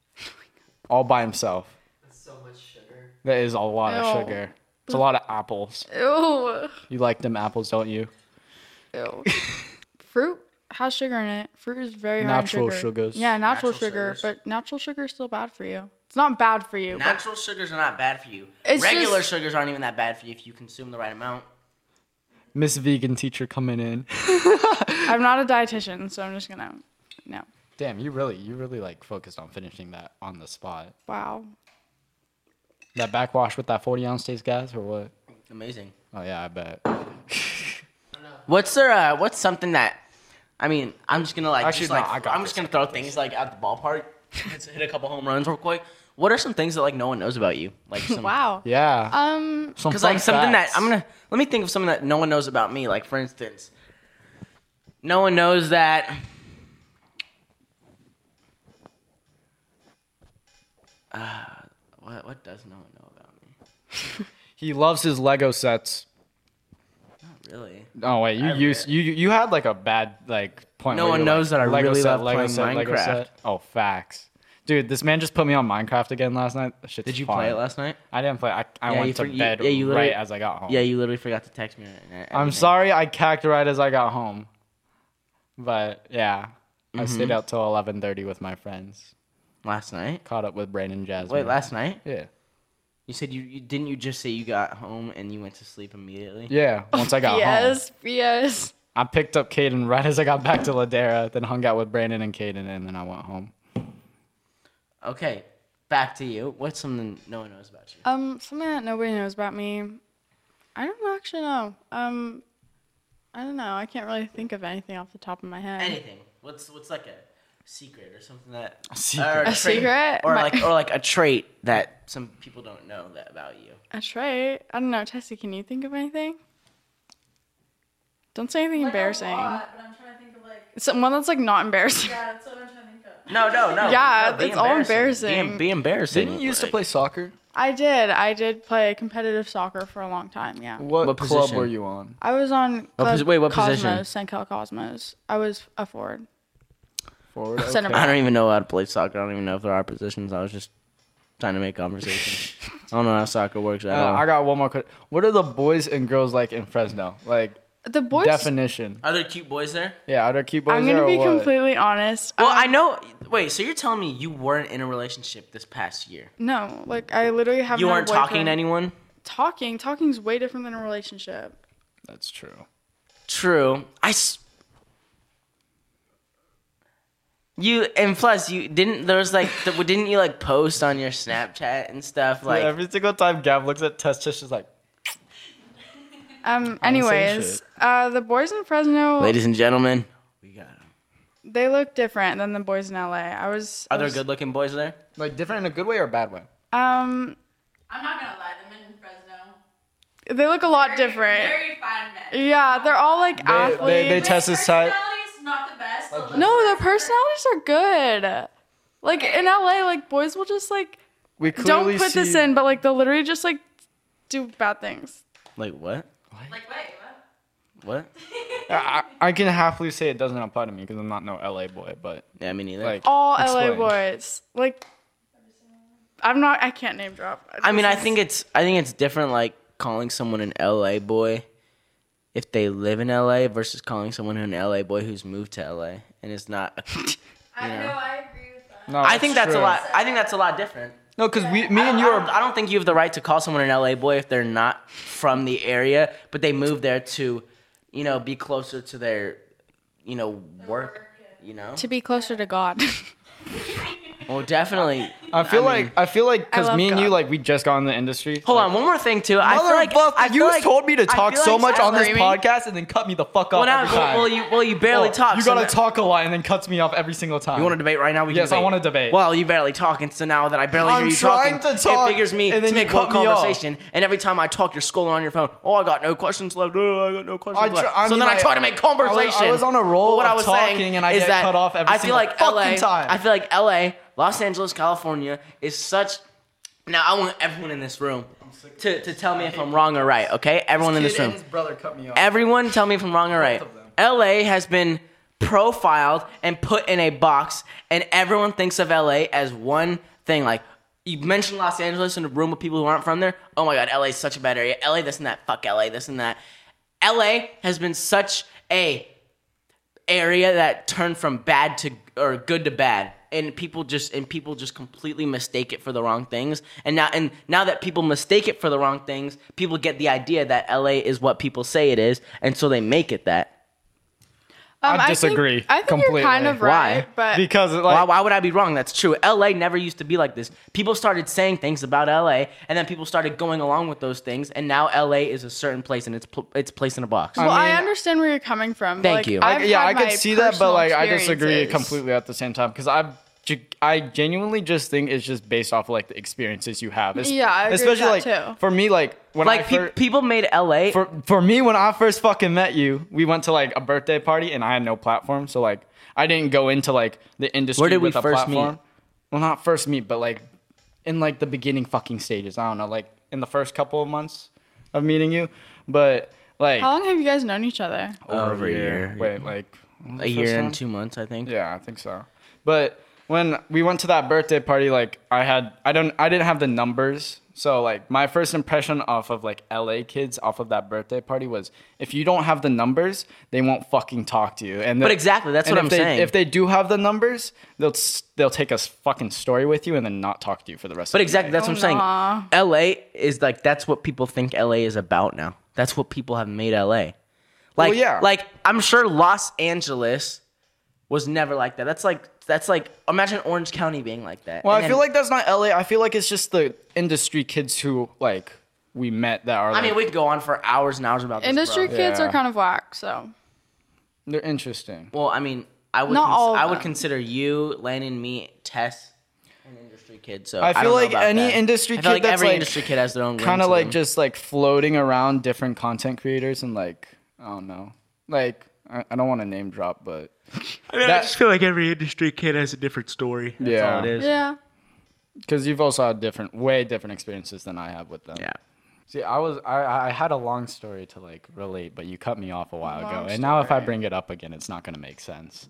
All by himself.
That's so much sugar.
That is a lot of
Ew.
sugar. It's a lot of apples.
Ew.
You like them apples, don't you?
Ew. Fruit has sugar in it. Fruit is very high in
Natural
sugar.
sugars.
Yeah, natural,
Natural
sugar,
sugars.
but natural sugar is still bad for you. It's not bad for you. but
natural sugars are not bad for you.
It's
Regular
just-
sugars aren't even that bad for you if you consume the right amount.
Miss Vegan teacher coming in.
I'm not a dietitian, so I'm just gonna no.
Damn, you really, you really like focused on finishing that on the spot.
Wow.
That backwash with that forty ounce taste gas or what?
Amazing.
Oh yeah, I bet.
What's there? Uh, what's something that? I mean, I'm just gonna like.
Actually,
just, like
no, I got
I'm just gonna throw things like out the ballpark. Let's hit a couple home runs real quick. What are some things that like no one knows about you? Like some,
Wow.
Yeah.
Um.
Some
Because
fun
like something
facts.
that I'm gonna let me think of something that no one knows about me. Like for instance, no one knows that. Uh, what what does no one know about me?
He loves his Lego sets.
Not really.
Oh wait, you
I
used you you had like a bad like point.
No
where
one
you're
knows
like,
that I
Lego
really
set,
love
Lego
playing
set, Lego
Minecraft.
set. Oh, facts, dude. This man just put me on Minecraft again last night. That shit's
Did you
fun.
play it last night?
I didn't play. I, I
Yeah, you
went to
for- you-
bed
yeah, you literally-
right as I got home.
Yeah, you literally forgot to text me. and
I'm
everything.
sorry, I cacked right as I got home, but yeah, I
Mm-hmm.
stayed out till eleven thirty with my friends.
Last night.
Caught up with Brandon Jasmine.
Wait, last night?
Yeah.
You said you, you didn't you just say you got home and you went to sleep immediately?
Yeah. Once I got home.
Yes. Yes.
I picked up Caden right as I got back to Ladera, then hung out with Brandon and Caden, and then I went home.
Okay, back to you. What's something no one knows about you?
Um. Something that nobody knows about me. I don't actually know. Um. I don't know. I can't really think of anything off the top of my head.
Anything. What's what's like a secret or something that
A secret.
or
A
trait-
secret?
or
My-
like or like a trait that some people don't know that about you.
That's right. I don't know. Tessie, can you think of anything? Don't say anything embarrassing.
Like a lot, but I'm trying to think of like.
Someone that's like not embarrassing.
Yeah, that's what I'm trying to think of.
No, no, no.
Yeah,
no, be
it's all
Be,
embarrassing.
be embarrassing.
Didn't you used to
Like,
play soccer?
I did. I did play competitive soccer for a long time. Yeah.
What,
What
club
position?
were you on?
I was on
What
Club
posi- wait, what
Cosmos,
position?
Saint Cal Cosmos. I was a forward.
Forward.
Center
Okay.
back.
I don't even know how to play soccer. I don't even know if there are positions. I was just trying to make conversation. I don't know how soccer works at
Uh,
all.
I got one more question. What are the boys and girls like in Fresno? Like
The boys.
definition.
Are there cute boys there?
Yeah, are there cute boys
I'm
there
gonna
or
be
what?
completely honest.
Well,
Um,
I know. Wait, so you're telling me you weren't in a relationship this past year?
No, like I literally have.
You
no
weren't talking
boyfriend.
to anyone?
Talking, talking's way different than a relationship.
That's true.
True. I. S- you and plus you didn't. There was like, the, didn't you like post on your Snapchat and stuff like?
every single time Gav looks at Tess, Tess is like,
Um.
same
Anyways,
shit.
uh, the boys in Fresno.
Ladies and gentlemen, we got him.
they look different than the boys in L A. I was.
Are
I
there
was-
good-looking boys there?
Like different in a good way or a bad way?
Um,
I'm not gonna lie, them in Fresno.
they look a lot
Very-
different.
Very fine men.
Yeah, they're all like
They-
athletes.
they- they
Their
test his type.
personality's not the best. but
No, their
looks-
personalities are good. Like in L A, like boys will just like
We
don't
clearly
put this
see-
in, but like they'll literally just like do bad things.
Like what?
Like, wait, what?
What?
I, I can happily say it doesn't apply to me because I'm not no L A boy, but
Yeah, me neither.
like
All L A
explain.
boys. Like I'm not. I can't name drop.
I mean, I
This is-
think it's I think it's different. Like calling someone an L A boy if they live in L A versus calling someone an L A boy who's moved to L A and it's not.
I
know.
know, I agree with that.
No,
I think that's a
true.
lot. I think that's a lot different.
No, because we, me
I
and
don't,
you
I, don't,
are.
I don't think you have the right to call someone an L A boy if they're not from the area, but they moved there to, you know, be closer to their, you know, work. You know.
to be closer to God.
Well, definitely.
I feel
I mean-
like I feel like because
love
me and you
God.
like we just got in the industry.
Hold
like,
on, one more thing too. I feel like
Motherfucker,
I feel
you
like,
told me to
I
talk
feel
so
like
much on this
screaming.
podcast and then cut me the fuck off
Well, now,
every time.
well, you well you barely
Oh,
talk.
You
so
gotta
now-
talk a lot and then cuts me off every single time.
You want to debate right now? We can
Yes, I
debate.
wanna debate.
Well, you barely talk, and so now that I barely
I'm
hear you
trying
talking,
to talk,
it figures me
and then
to
you
make one
cut me off.
conversation. And every time I talk, you're scrolling on your phone. Oh, I got no questions left. Oh, I got no questions
I tr-
left.
I
so
mean,
then I
I-
try to make
I was-
conversation.
I was on a roll
But what
of
I was saying
talking, and I
is
get
that
cut off every
I feel
single
like L A.
fucking time.
I feel like L A, Los Angeles, California, is such. Now I want everyone in this room to, to tell me if I'm wrong or right. Okay, everyone in this room.
brother cut me off.
Everyone tell me if I'm wrong or right.
of them.
L A has been profiled and put in a box, and everyone thinks of L A as one thing. Like, you mentioned Los Angeles in a room with people who aren't from there. Oh my God, L A is such a bad area. L A this and that. Fuck L A this and that. L A has been such a area that turned from bad to or good to bad, and people just and people just completely mistake it for the wrong things. And now and now that people mistake it for the wrong things, people get the idea that L A is what people say it is, and so they make it that.
Um,
I
think-
disagree
I think
completely.
you're kind of
Why?
right, but
because like
why, why would I be wrong? That's true. L A never used to be like this. People started saying things about L A, and then people started going along with those things, and now L A is a certain place, and it's pl- it's placed in a box.
well, I,
mean-
understand where you're coming from.
Thank
like,
you.
I,
I've
yeah,
had
I
my
could see that, but
personal
like I disagree
experiences.
completely at the same time because I, I genuinely just think it's just based off of like the experiences you have. Es-
Yeah, I agree with
especially
that
like
too.
for me, like when
like
I
pe-
fir-
people made L A.
for for me when I first fucking met you, we went to like a birthday party and I had no platform, so like I didn't go into like the industry
Where did we
with a
first
platform.
meet?
Well, not first meet, but like in like the beginning fucking stages. I don't know, like in the first couple of months of meeting you, but like
How long have you guys known each other?
Over a year.
Wait, like
a year and two months, I think.
Yeah, I think so. But when we went to that birthday party, like I had, I don't, I didn't have the numbers. So like my first impression off of like L A kids off of that birthday party was if you don't have the numbers, they won't fucking talk to you. And
But
the-
exactly, that's
and
what
if
I'm
they,
saying.
If they do have the numbers, they'll s- they'll take a s- fucking story with you and then not talk to you for the rest.
But
of
exactly,
the
that's
Oh,
what I'm saying.
nah.
L A is like that's what people think L A is about now. That's what people have made L A. Like,
Well, yeah.
like I'm sure Los Angeles was never like that. That's like that's like imagine Orange County being like that.
Well,
And
I feel
then-
like that's not L A. I feel like it's just the industry kids who like we met that are.
I
Like,
mean, we could go on for hours and hours about this.
Industry
bro.
kids
Yeah.
are kind of whack, so
they're interesting.
Well, I mean, I would
Not
cons-
all of
I would
them.
consider you, Landon, me, Tess, an industry kid. So
I
I
feel
don't know
like
about
any
that.
industry
I feel
kid
like
that's,
every
like,
industry kid has their own
Kind
ring
of
to
like
them.
just like floating around different content creators and like I don't know, like I, I don't want to name drop, but
I mean, I
that-
just feel like every industry kid has a different story. That's
Yeah.
all it is.
yeah.
because you've also had different, way different experiences than I have with them.
Yeah.
See, I was I I had a long story to like relate, but you cut me off a while
Long
ago, and now if I
story.
bring it up again, it's not gonna make sense.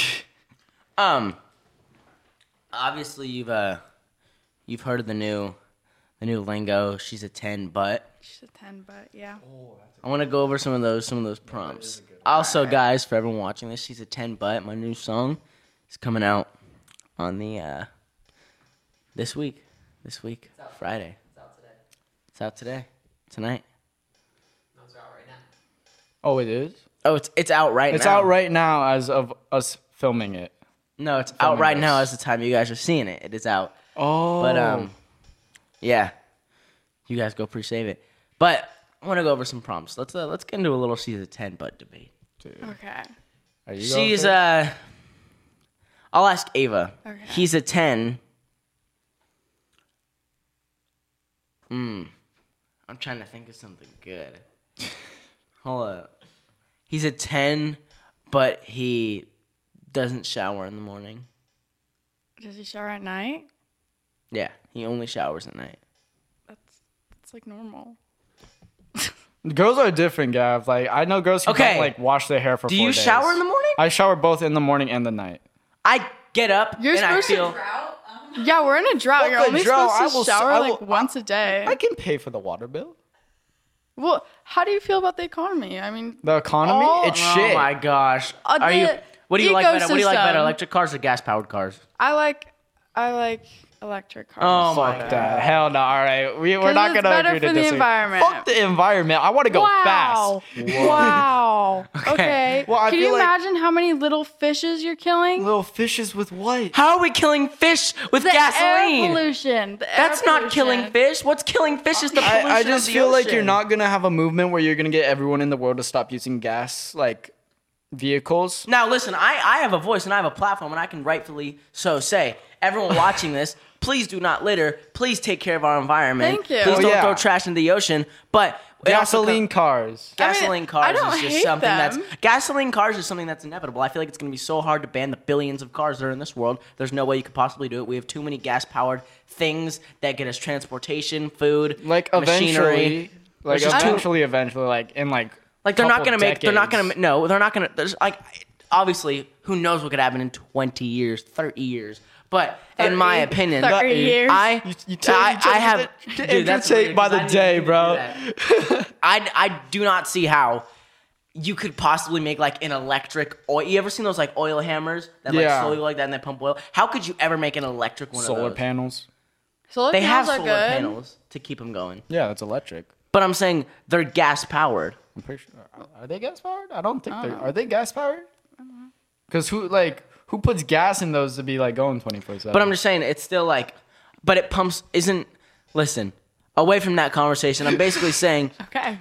Um. Obviously, you've uh, you've heard of the new, the new lingo. She's a ten, but
She's a ten, but yeah.
I want to go over some of those some of those prompts. Also, guys, for everyone watching this, she's a ten, but my new song is coming out on the uh, this week, this week, Friday.
It's out today.
It's out today, tonight.
No, it's out right now.
Oh, it is.
Oh, it's it's out right
It's
now.
out right now as of us filming it.
No, it's out
Filming
right
this.
now as the time you guys are seeing it. It is out.
Oh,
But um, yeah, you guys go pre-save it. But I want to go over some prompts. Let's uh, let's get into a little she's a ten but debate.
dude.
Okay.
Are you going
She's
first?
uh, I'll ask Ava.
Okay.
He's a ten. Hmm. I'm trying to think of something good. Hold up. He's a ten, but he doesn't shower in the morning.
Does he shower at night?
Yeah, he only showers at night.
That's that's like normal.
Girls are different, Gav. Like I know girls who
Okay.
don't like wash their hair for
Do
four
you
days.
shower in the morning?
I shower both in the morning and the night.
I get up
You're
and I
supposed to
feel.
Drought. Um,
Yeah, we're in a drought.
Fuck
You're
a
only
drought.
supposed
I
to
will s-
shower
I
like
will-
once a day.
I can pay for the water bill.
Well, how do you feel about the economy? I mean,
The economy,
Oh-
it's
Oh
shit.
my gosh.
Uh,
Are you?
the
What do you like better? What do you like better,
ecosystem.
electric cars or gas powered cars?
I like I like electric cars.
Oh my
Fuck
God.
that. Hell no. All right, we, we're
'Cause
not
it's
gonna
better
agree to
for the
disagree.
environment.
Fuck the environment. I want to go
Wow.
fast.
Wow. Okay.
Well, I
Can
feel
you
like-
imagine how many little fishes you're killing?
Little fishes with what?
How are we killing fish with
the Air
gasoline?
pollution. The air
That's not
pollution.
killing fish. What's killing fish is the pollution
I, I
of
just
the
feel like you're
ocean.
not gonna have a movement where you're gonna get everyone in the world to stop using gas like vehicles.
Now listen, I, I have a voice and I have a platform and I can rightfully so say, everyone watching this, please do not litter. Please take care of our environment.
Thank you.
Please
Oh,
don't
yeah.
throw trash in the ocean. But it also
Gasoline
co-
cars.
I mean,
gasoline
I
cars
don't
is just
hate
something
them.
that's gasoline cars is something that's inevitable. I feel like it's going to be so hard to ban the billions of cars that are in this world. There's no way you could possibly do it. We have too many gas powered things that get us transportation, food,
Like
machinery.
eventually, like
There's just too-
eventually, eventually, like in like
Like they're not
couple
gonna make. They're not
decades.
gonna. No, they're not gonna. There's like, obviously, who knows what could happen in twenty years, thirty years. But in my
thirty
opinion,
thirty years.
I,
You- you tell-
I,
you tell
I
me
have.
that-
Dude,
Andrew
that's
Tate
weird,
by
'cause
the
I didn't
day,
even
bro.
do that. I, I do not see how you could possibly make like an electric oil. You ever seen those like oil hammers that like
Yeah.
slowly go like that and they pump oil? How could you ever make an electric one
solar
of those?
panels.
Solar
They have
panels are
solar
good.
panels to keep them going,
Yeah, that's electric.
but I'm saying they're gas powered.
I'm pretty sure. Are they gas powered? I don't think they're. Are they gas powered? Because who like who puts gas in those to be like going twenty four seven?
But I'm just saying, it's still like, but it pumps, isn't, listen, away from that conversation, I'm basically saying,
Okay.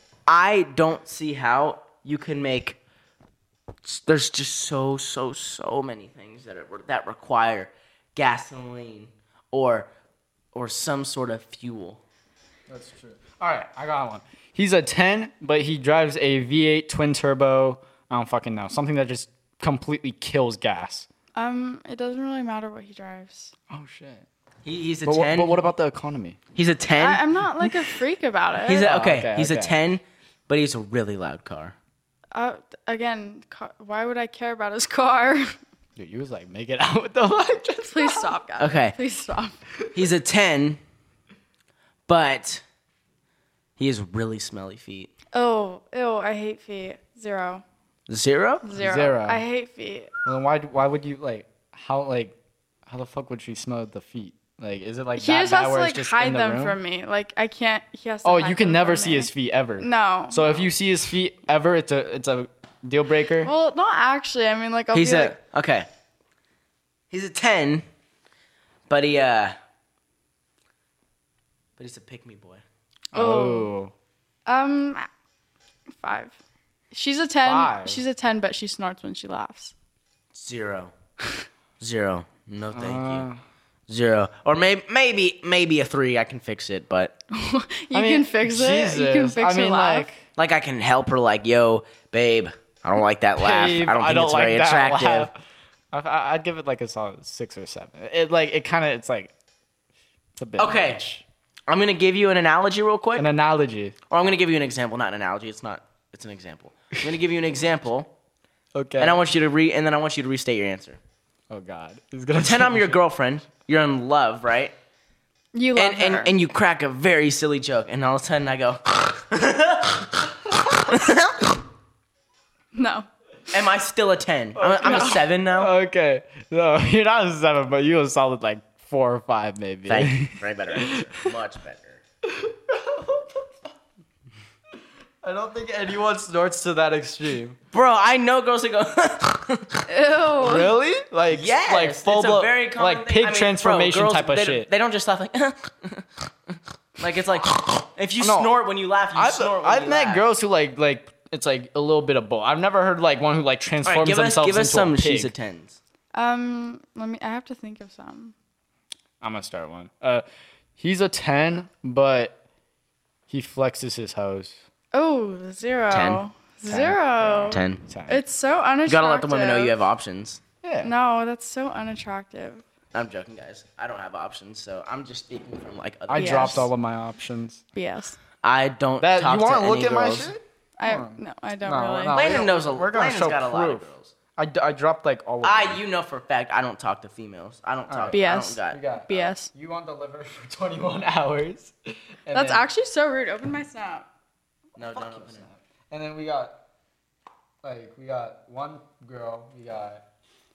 I don't see how you can make, there's just so, so, so many things that are, that require gasoline or, or some sort of fuel.
That's true. All right, I got one. He's a ten, but he drives a V eight twin turbo. I don't fucking know. Something that just completely kills gas.
Um, it doesn't really matter what he drives.
Oh shit.
He, he's a
But, what-
ten.
but what about the economy?
He's a ten.
I, I'm not like a freak about it.
he's a,
Oh,
okay,
okay,
he's a
okay.
ten, but he's a really loud car.
Uh, again, car, why would I care about his car?
Dude, you was like, make it out with the mic. Just
Please stop, guys.
Okay.
Please stop.
He's a ten, but he has really smelly feet.
Oh, ew, I hate feet. Zero.
Zero?
Zero.
Zero.
I hate feet.
Well, then why? Why would you like? How like? How the fuck would she smell the feet? Like, is it like
He
that
just
bad
has to
where
like
it's just
hide
in the
them
room?
from me. Like I can't. He has to.
Oh,
hide
you can
them
never
from
see
me.
his feet ever.
No.
So if you see his feet ever, it's a it's a deal breaker.
Well, not actually. I mean, like I'll
He's
be
a
like,
okay. He's a ten, but he uh, but he's a pick me boy.
Oh.
um, five. She's a ten.
Five.
She's a ten, but she snorts when she laughs.
Zero, zero. No, thank
Uh,
you. Zero, or maybe maybe maybe a three. I can fix it, but
You
I mean,
can fix it. You can
Jesus.
fix
I mean,
her laugh.
like,
like I can help her. Like, yo, babe, I don't like that laugh.
babe,
I don't think it's very
that
attractive.
laugh. I, I- I'd give it like a solid six or seven. It like it kind of it's like it's a bit
Okay.
much.
I'm gonna give you an analogy real quick,
An analogy.
or I'm gonna give you an example. Not an analogy. It's not. It's an example. I'm gonna give you an example,
Okay.
and I want you to re and then I want you to restate your answer.
oh God. He's gonna
Pretend I'm
change
your
it.
girlfriend. You're in love, right?
You love
And, and
her.
and you crack a very silly joke, and all of a sudden I go,
no.
"Am I still a ten? I'm, I'm a seven now."
Okay. No, you're not a seven, but you a solid like four or five maybe.
Thank you. Very better answer. Much better.
I don't think anyone snorts to that extreme.
Bro, I know girls that go.
Ew.
Really? Like
Yes,
like full
it's a
blown-
very common
like
thing.
pig
I mean,
transformation
bro, girls,
type of
they,
shit.
They don't just laugh like. Like it's like if you
No.
snort when you laugh, you
I've,
snort when
I've
you
met
laugh.
girls who like like it's like a little bit of both. I've never heard like one who like
All
transforms
right, give us
themselves
give us
into
some
a pig.
she's a tens.
Um, let me. I have to think of some.
I'm gonna start one. Uh, he's a ten, but he flexes his hose.
Oh, zero.
Ten.
Zero.
ten.
ten.
It's so unattractive.
You gotta let the women know you have options.
yeah.
No, that's so unattractive.
I'm joking, guys. I don't have options, so I'm just speaking from like other
I
Yes.
dropped all of my options.
B S.
I don't
That
talk
you want
to
to look
any
at my
girls.
shit?
I
on.
no, I don't
No,
really.
no.
Landon
we-
knows a
we're gonna
Landon's
show
got a lot of
proof.
girls.
I, d- I dropped like all of
I,
them.
you know for a fact, I don't talk to females. I don't talk.
Alright.
B
I
S.
don't
We
got.
got,
B S.
Uh, you want delivered for twenty-one hours. And
That's
then-
actually so rude. Open my snap.
No, don't open it.
And then we got, like, we got one girl. We got.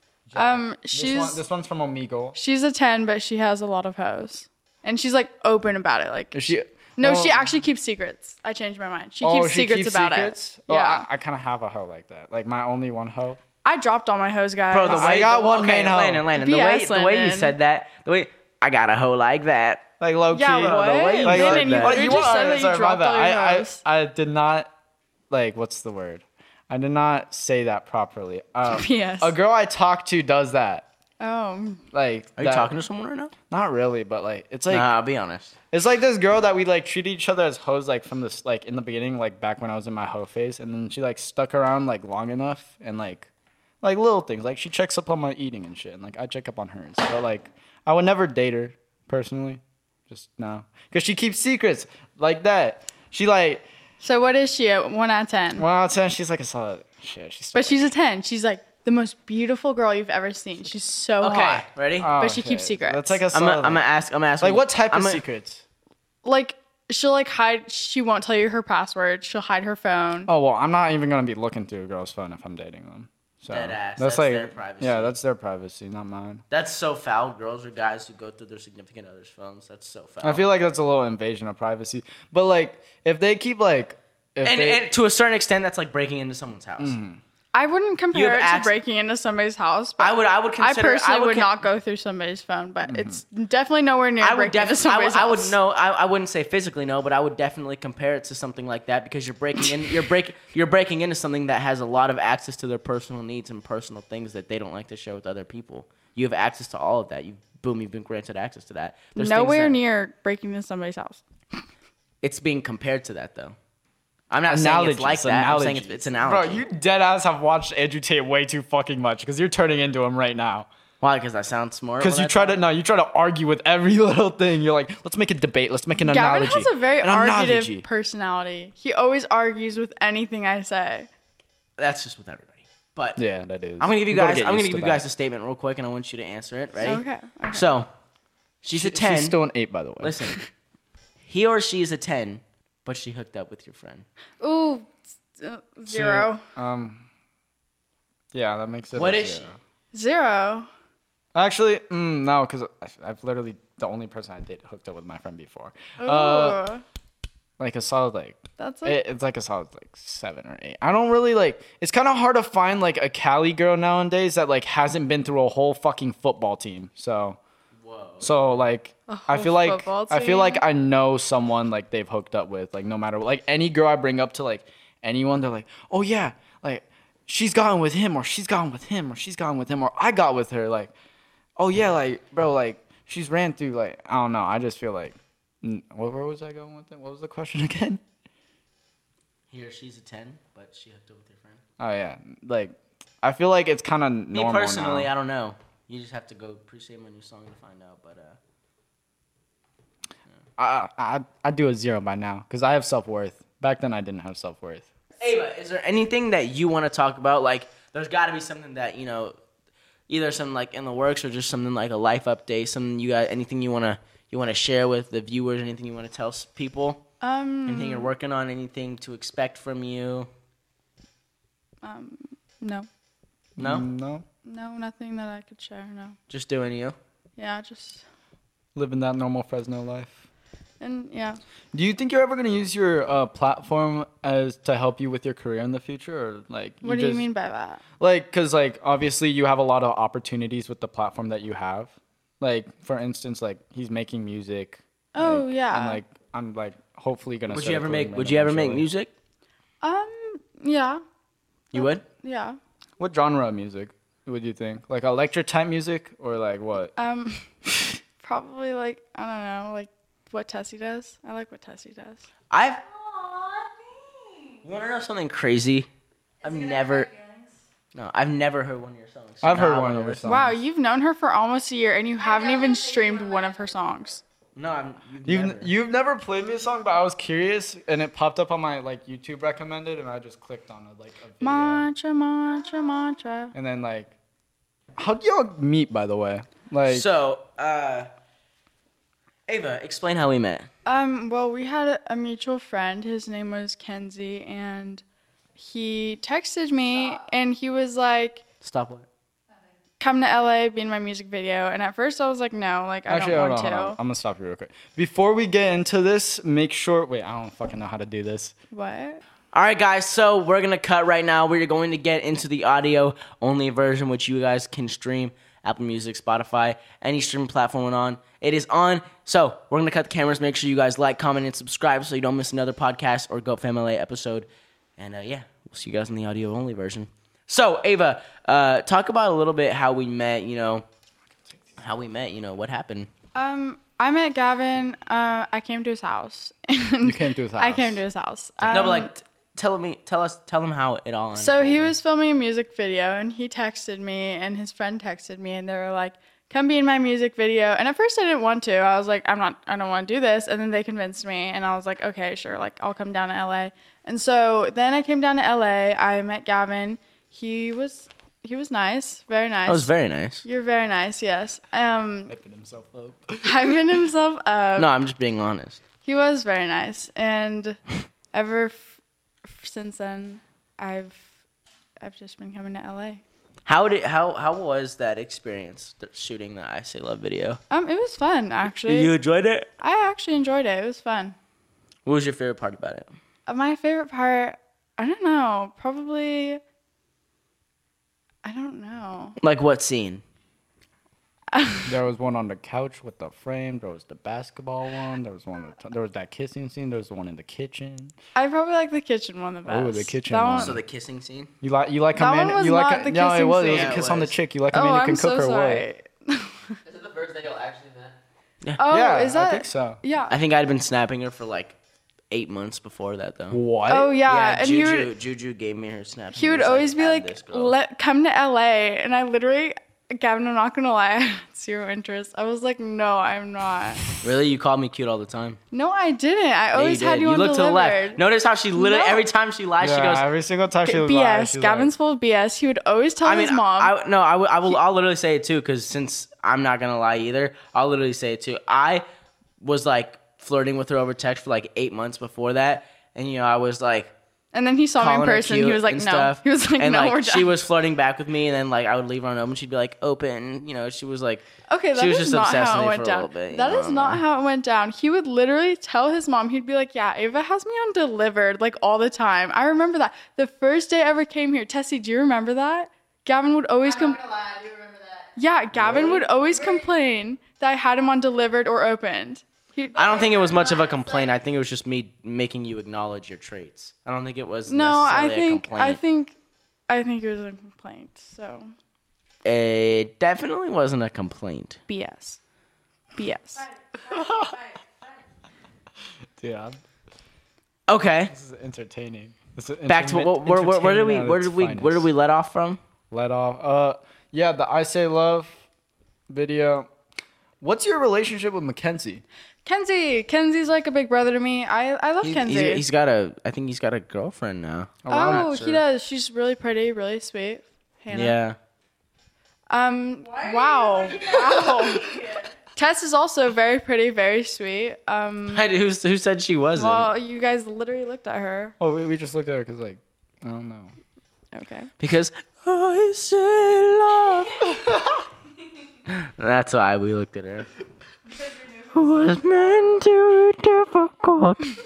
Um,
This,
she's
one, this one's from Omegle.
she's a ten, but she has a lot of hoes, and she's like open about it. Like
Is she?
no,
oh,
she actually keeps secrets. I changed my mind. She
oh,
keeps
she
secrets
keeps
about
secrets?
it.
Oh,
Yeah,
I, I kind of have a hoe like that. Like my only one hoe.
I, dropped all my hoes, guys.
Bro, the
I
way
got
the,
one
okay,
main hoe.
Landon, Landon, the
B
way
S,
the way you
Landon.
said that, the way I got a hoe like that.
Like low key.
Yeah, what?
the way you
Like,
said
Landon, you
that.
Oh,
literally
you
just
want-
said that you
sorry, my
dropped
bad.
all your
I, I,
hoes.
I did not, like, what's the word? I did not say that properly. Um,
B S.
A girl I talked to does that.
Oh,
Like,
Are you
that-
talking to someone right now?
Not really, but like, it's like,
Nah, I'll be honest.
it's like this girl that we like treated each other as hoes, like from this, like in the beginning, like back when I was in my hoe phase, and then she like stuck around like long enough, and like, like little things, like she checks up on my eating and shit, and like I check up on hers. But like, I would never date her personally, just no, because she keeps secrets like that. She like.
so what is she at one out of ten?
Well, I'll tell she's like a solid shit. She's
But she's a ten. She's like the most beautiful girl you've ever seen. She's so
Okay,
hot.
ready?
Oh,
but she
okay.
keeps secrets.
That's like a
I'm
solid.
gonna I'm gonna ask. I'm gonna ask.
like
you-
what type
I'm
of
gonna-
secrets?
Like she'll like hide. She won't tell you her password. She'll hide her phone.
Oh well, I'm not even gonna be looking through a girl's phone if I'm dating them. So
Dead ass.
that's,
That's
like
their privacy.
yeah, that's their privacy, not mine.
That's so foul. Girls or guys who go through their significant other's phones. That's so foul.
I feel like that's a little invasion of privacy. But like, if they keep like, if
and,
they,
and to a certain extent, that's like breaking into someone's house.
I wouldn't compare
have
it
access-
to breaking into somebody's house. But
I would. I would
I
consider.
personally
I
would,
con-
not go through somebody's phone, but it's definitely nowhere near
I would
breaking into
definitely. I would,
somebody's
I would
house.
know. I, I wouldn't say physically no, but I would definitely compare it to something like that because you're breaking in. You're break. You're breaking into something that has a lot of access to their personal needs and personal things that they don't like to share with other people. You have access to all of that. You boom. You've been granted access to that. There's things
Nowhere
that-
near breaking into somebody's house.
It's being compared to that though. I'm not saying it's like that. I'm saying it's, it's an
Bro,
analogy.
you dead ass have watched Andrew Tate way too fucking much because you're turning into him right now.
Why? Because I sound smart.
Because
when
you
I
try
talk?
to no, you try to argue with every little thing. You're like, let's make a debate. Let's make an
Gavin
analogy.
has a very
An
argumentative
analogy.
personality. He always argues with anything I say.
That's just with everybody. But
Yeah, that is.
I'm gonna give you
You gotta
guys.
get
I'm gonna
used
give
to
you guys a
that.
statement real quick, and I want you to answer it. Ready?
Okay. okay.
So, she's a ten.
She's still an eight, by the way.
Listen, he or she is a ten, but she hooked up with your friend.
Ooh, uh, zero.
Um. Yeah, that makes it.
What
a
is
zero.
Zero.
Actually, mm, no, because I've literally the only person I did hooked up with my friend before.
Ooh,
Uh, like a solid like
that's like
it, it's like a solid like seven or eight. I don't really like. It's kind of hard to find like a Cali girl nowadays that like hasn't been through a whole fucking football team. So,
Whoa.
so like I
whole
feel like
football
I feel like
team?
I know someone like they've hooked up with like no matter what. Like any girl I bring up to like anyone, they're like, oh yeah, like she's gotten with him or she's gotten with him or she's gotten with him or I got with her. Like, oh yeah, like bro, like she's ran through like I don't know. I just feel like. mm, Where, where was I going with it? What was the question again?
He or she's a ten, but she hooked up with your friend.
Oh yeah, like I feel like it's kind of
Me
normal
personally,
now.
I don't know. You just have to go pre-save my new song to find out. But uh,
I I I do a zero by now because I have self worth. Back then I didn't have self worth.
Ava, is there anything that you want to talk about? Like, there's got to be something that you know, either something like in the works or just something like a life update. Something you got? Anything you wanna you wanna share with the viewers? Anything you want to tell s- people?
um
Anything you're working on? Anything to expect from you?
um no
No,
Mm, no,
no nothing that I could share. No.
just doing you.
Yeah, just
living that normal Fresno life.
and yeah.
Do you think you're ever gonna use your uh, platform as to help you with your career in the future, or like?
What do you
just-
mean by that?
Like, cause like obviously you have a lot of opportunities with the platform that you have. Like for instance, like he's making music.
Oh,
like,
yeah.
And like I'm like hopefully gonna.
Would
start
you ever
including
make?
him
Would you ever make
eventually.
music?
Um, yeah,
You would.
yeah.
What genre of music would you think? Like electro type music or like what?
Um, probably like I don't know, like what Tessie does. I like what Tessie does.
I've.
Aw, thanks.
You want to know something crazy? I've
Is it gonna
never.
hurt feelings?
No, I've never heard one of your songs.
I've
Now
heard
I
one
wanna
of her
listen.
songs.
Wow, you've known her for almost a year and you haven't
know
even
that you
streamed
were
one
like-
of her songs.
No, I'm. You've,
You've
never.
you've never played me a song, but I was curious and it popped up on my like YouTube recommended, and I just clicked on it like a video.
Mantra, mantra, mantra.
And then like, how'd y'all meet, by the way? Like,
So, uh, Ava, explain how we met.
Um, well, we had a, a mutual friend. His name was Kenzie, and he texted me, and he was like,
Stop it.
"Come to L A, be in my music video." And at first, I was like, "No, like I
actually,
don't
hold
want
on,
to."
hold on. I'm gonna stop you real quick. Before we get into this, make sure. Wait, I don't fucking know how to do this.
What?
All right, guys. So we're gonna cut right now. We're going to get into the audio only version, which you guys can stream Apple Music, Spotify, any streaming platform we're on. It is on. So we're gonna cut the cameras. Make sure you guys like, comment, and subscribe so you don't miss another podcast or Goat Family episode. And uh, yeah, we'll see you guys in the audio only version. So Ava, uh, talk about a little bit how we met. You know, how we met. You know, what happened.
Um, I met Gavin. Uh, I came to his house. And
You came to his
I
house.
came to his house.
no, but
Um,
like, t- tell me, tell us, tell them how it all.
So he
unfolded.
was filming a music video, and he texted me, and his friend texted me, and they were like, "Come be in my music video." And at first, I didn't want to. I was like, "I'm not. I don't want to do this." And then they convinced me, and I was like, "Okay, sure. Like, I'll come down to L A." And so then I came down to L A. I met Gavin. He was he was nice, very nice.
That was very nice.
You're very nice. Yes. Um,
Hyping himself up.
hyping himself up.
No, I'm just being honest.
He was very nice, and ever f- f- since then, I've I've just been coming to L A.
How did how how was that experience th- shooting the I Say Love video?
Um, it was fun actually.
You enjoyed it?
I actually enjoyed it. It was fun.
What was your favorite part about it?
Uh, my favorite part, I don't know, probably. I don't know.
Like what scene?
There was one on the couch with the frame. There was the basketball one. There was one. With, there was that kissing scene. There was the one in the kitchen.
I probably like the kitchen one the best.
Oh, the kitchen
That
one.
one.
So the kissing scene?
You like you like
That
a man.
one was
you like
not
a,
the
no, it
kissing
was. It was
scene.
a
Yeah,
kiss
it
on the
was.
chick. You like a
Oh,
man who
I'm
can
so
cook her
sorry.
way.
Is it the first day y'all actually met?
Oh,
yeah,
is that?
I think so.
Yeah.
I think I'd been snapping her for like eight months before that though.
What?
Oh yeah, and he
Juju,
would
Juju gave me her snap.
he would always be
"Add
like,
this girl."
"Let come to L A," and I literally, Gavin, I'm not gonna lie, I had zero interest. I was like, "No, I'm not."
Really? You called me cute all the time.
No, I didn't. I
Yeah,
always
you
had
did.
you
You
on
look to the left.
delivered.
Notice how she literally
No.
every time she lies,
Yeah,
she goes.
every single time she was
B S.
live, she's
Gavin's
like,
full of B S. He would always tell
I mean,
his mom.
I, I no, I, will- I will. I'll literally say it too, because since I'm not gonna lie either, I'll literally say it too. I was like flirting with her over text for like eight months before that, and you know, I was like
and then he saw me in
calling her
person. He
cute
was like,
and
"No."
stuff.
He was like,
and
"No,
like
we're
she
done."
was flirting back with me, and then like I would leave her unopened. She'd be like, "Open," you know. She was like,
Okay, that
she was
is
just
not
obsessed
how
with
it
me
went
for a
down.
little bit, you
That
know,
is
I don't
not
know.
how it went down. He would literally tell his mom, he'd be like, "Yeah, Ava has me on delivered like all the time." I remember that. The first day I ever came here, Tessie, do you remember that? Gavin would always
I'm
come.
not gonna lie, I do remember that.
Yeah, Gavin would always complain that I had him on delivered or opened. He,
I don't think it was much of a complaint. I think it was just me making you acknowledge your traits. I don't think it was
no, I
necessarily a
think
complaint.
I think I think it was a complaint. So
It definitely wasn't a complaint.
B S. B S.
yeah,
Okay,
this is entertaining. This is
back to what, where, where, where did we where did we where did we let off from?
let off? Uh, yeah, the I Say Love video. What's your relationship with Mackenzie?
Kenzie. Kenzie's like a big brother to me. I I love
He-
Kenzie.
he's- he's got a I think he's got a girlfriend now.
Oh, I'm not
Oh,
sure.
he does. She's really pretty, really sweet. Hannah.
Yeah.
Um. Wow. Wow. Tess is also very pretty, very sweet. Um.
Who who said she wasn't?
Well, you guys literally looked at her.
Oh, we, we just looked at her because like, I don't know.
Okay.
Because I say love. That's why we looked at her. Was meant to be difficult. Do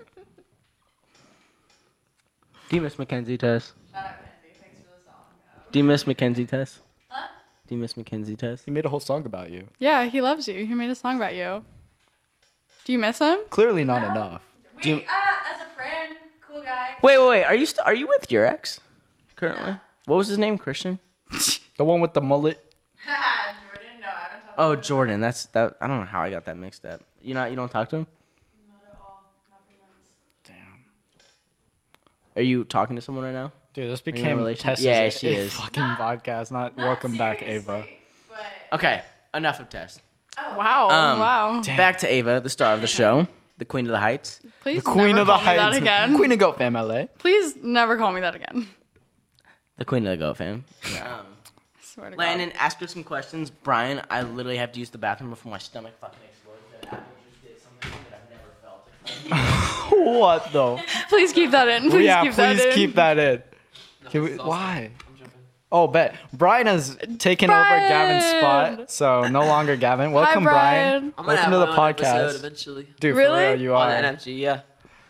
you miss Mackenzie Tess?
Shout out Kenzie, thanks for the song.
Do you miss Mackenzie Tess?
Huh?
Do you miss Mackenzie Tess?
He made a whole song about you.
Yeah, he loves you. He made a song about you. Do you miss him?
Clearly not enough.
We,
Do you-
uh, as a friend, cool guy.
Wait, wait, wait. Are you st- are you with your ex currently? What was his name? Christian?
The one with the mullet.
Jordan, no, I haven't talked
Oh,
to him.
Jordan. That's that. I don't know how I got that mixed up. You not. You don't talk to him.
Not at all. Not for months.
Damn.
Are you talking to someone right now?
Dude, this
in a
became
relationship?
Tessa's
Yeah, she is.
fucking podcast, not, welcome back, Ava.
seriously, But,
Okay. Enough of Tess.
wow,
Um,
wow.
Damn.
Back to Ava, the star of the show, the queen of the heights.
Please
The queen
never
of the
call me that
heights.
again.
Queen of Goat Fam L A.
Please never call me that again.
The queen of the goat fam. Um,
I swear to
Landon, ask her some questions. Brian, I literally have to use the bathroom before my stomach fucking explodes. That Apple just did something that I've never felt.
What though?
God. Please keep that in. Please
yeah,
keep
please
that in.
keep that in.
No,
Can
this
we,
is awesome.
why?
I'm jumping.
Oh, bet. Brian has taken over Gavin's
Brian!
spot, so no longer Gavin. Welcome,
Hi,
Brian.
Brian.
I'm gonna
Welcome
have
to the
my own episode
podcast.
eventually.
Dude,
Really?
for real, you
On
are.
N F G, yeah.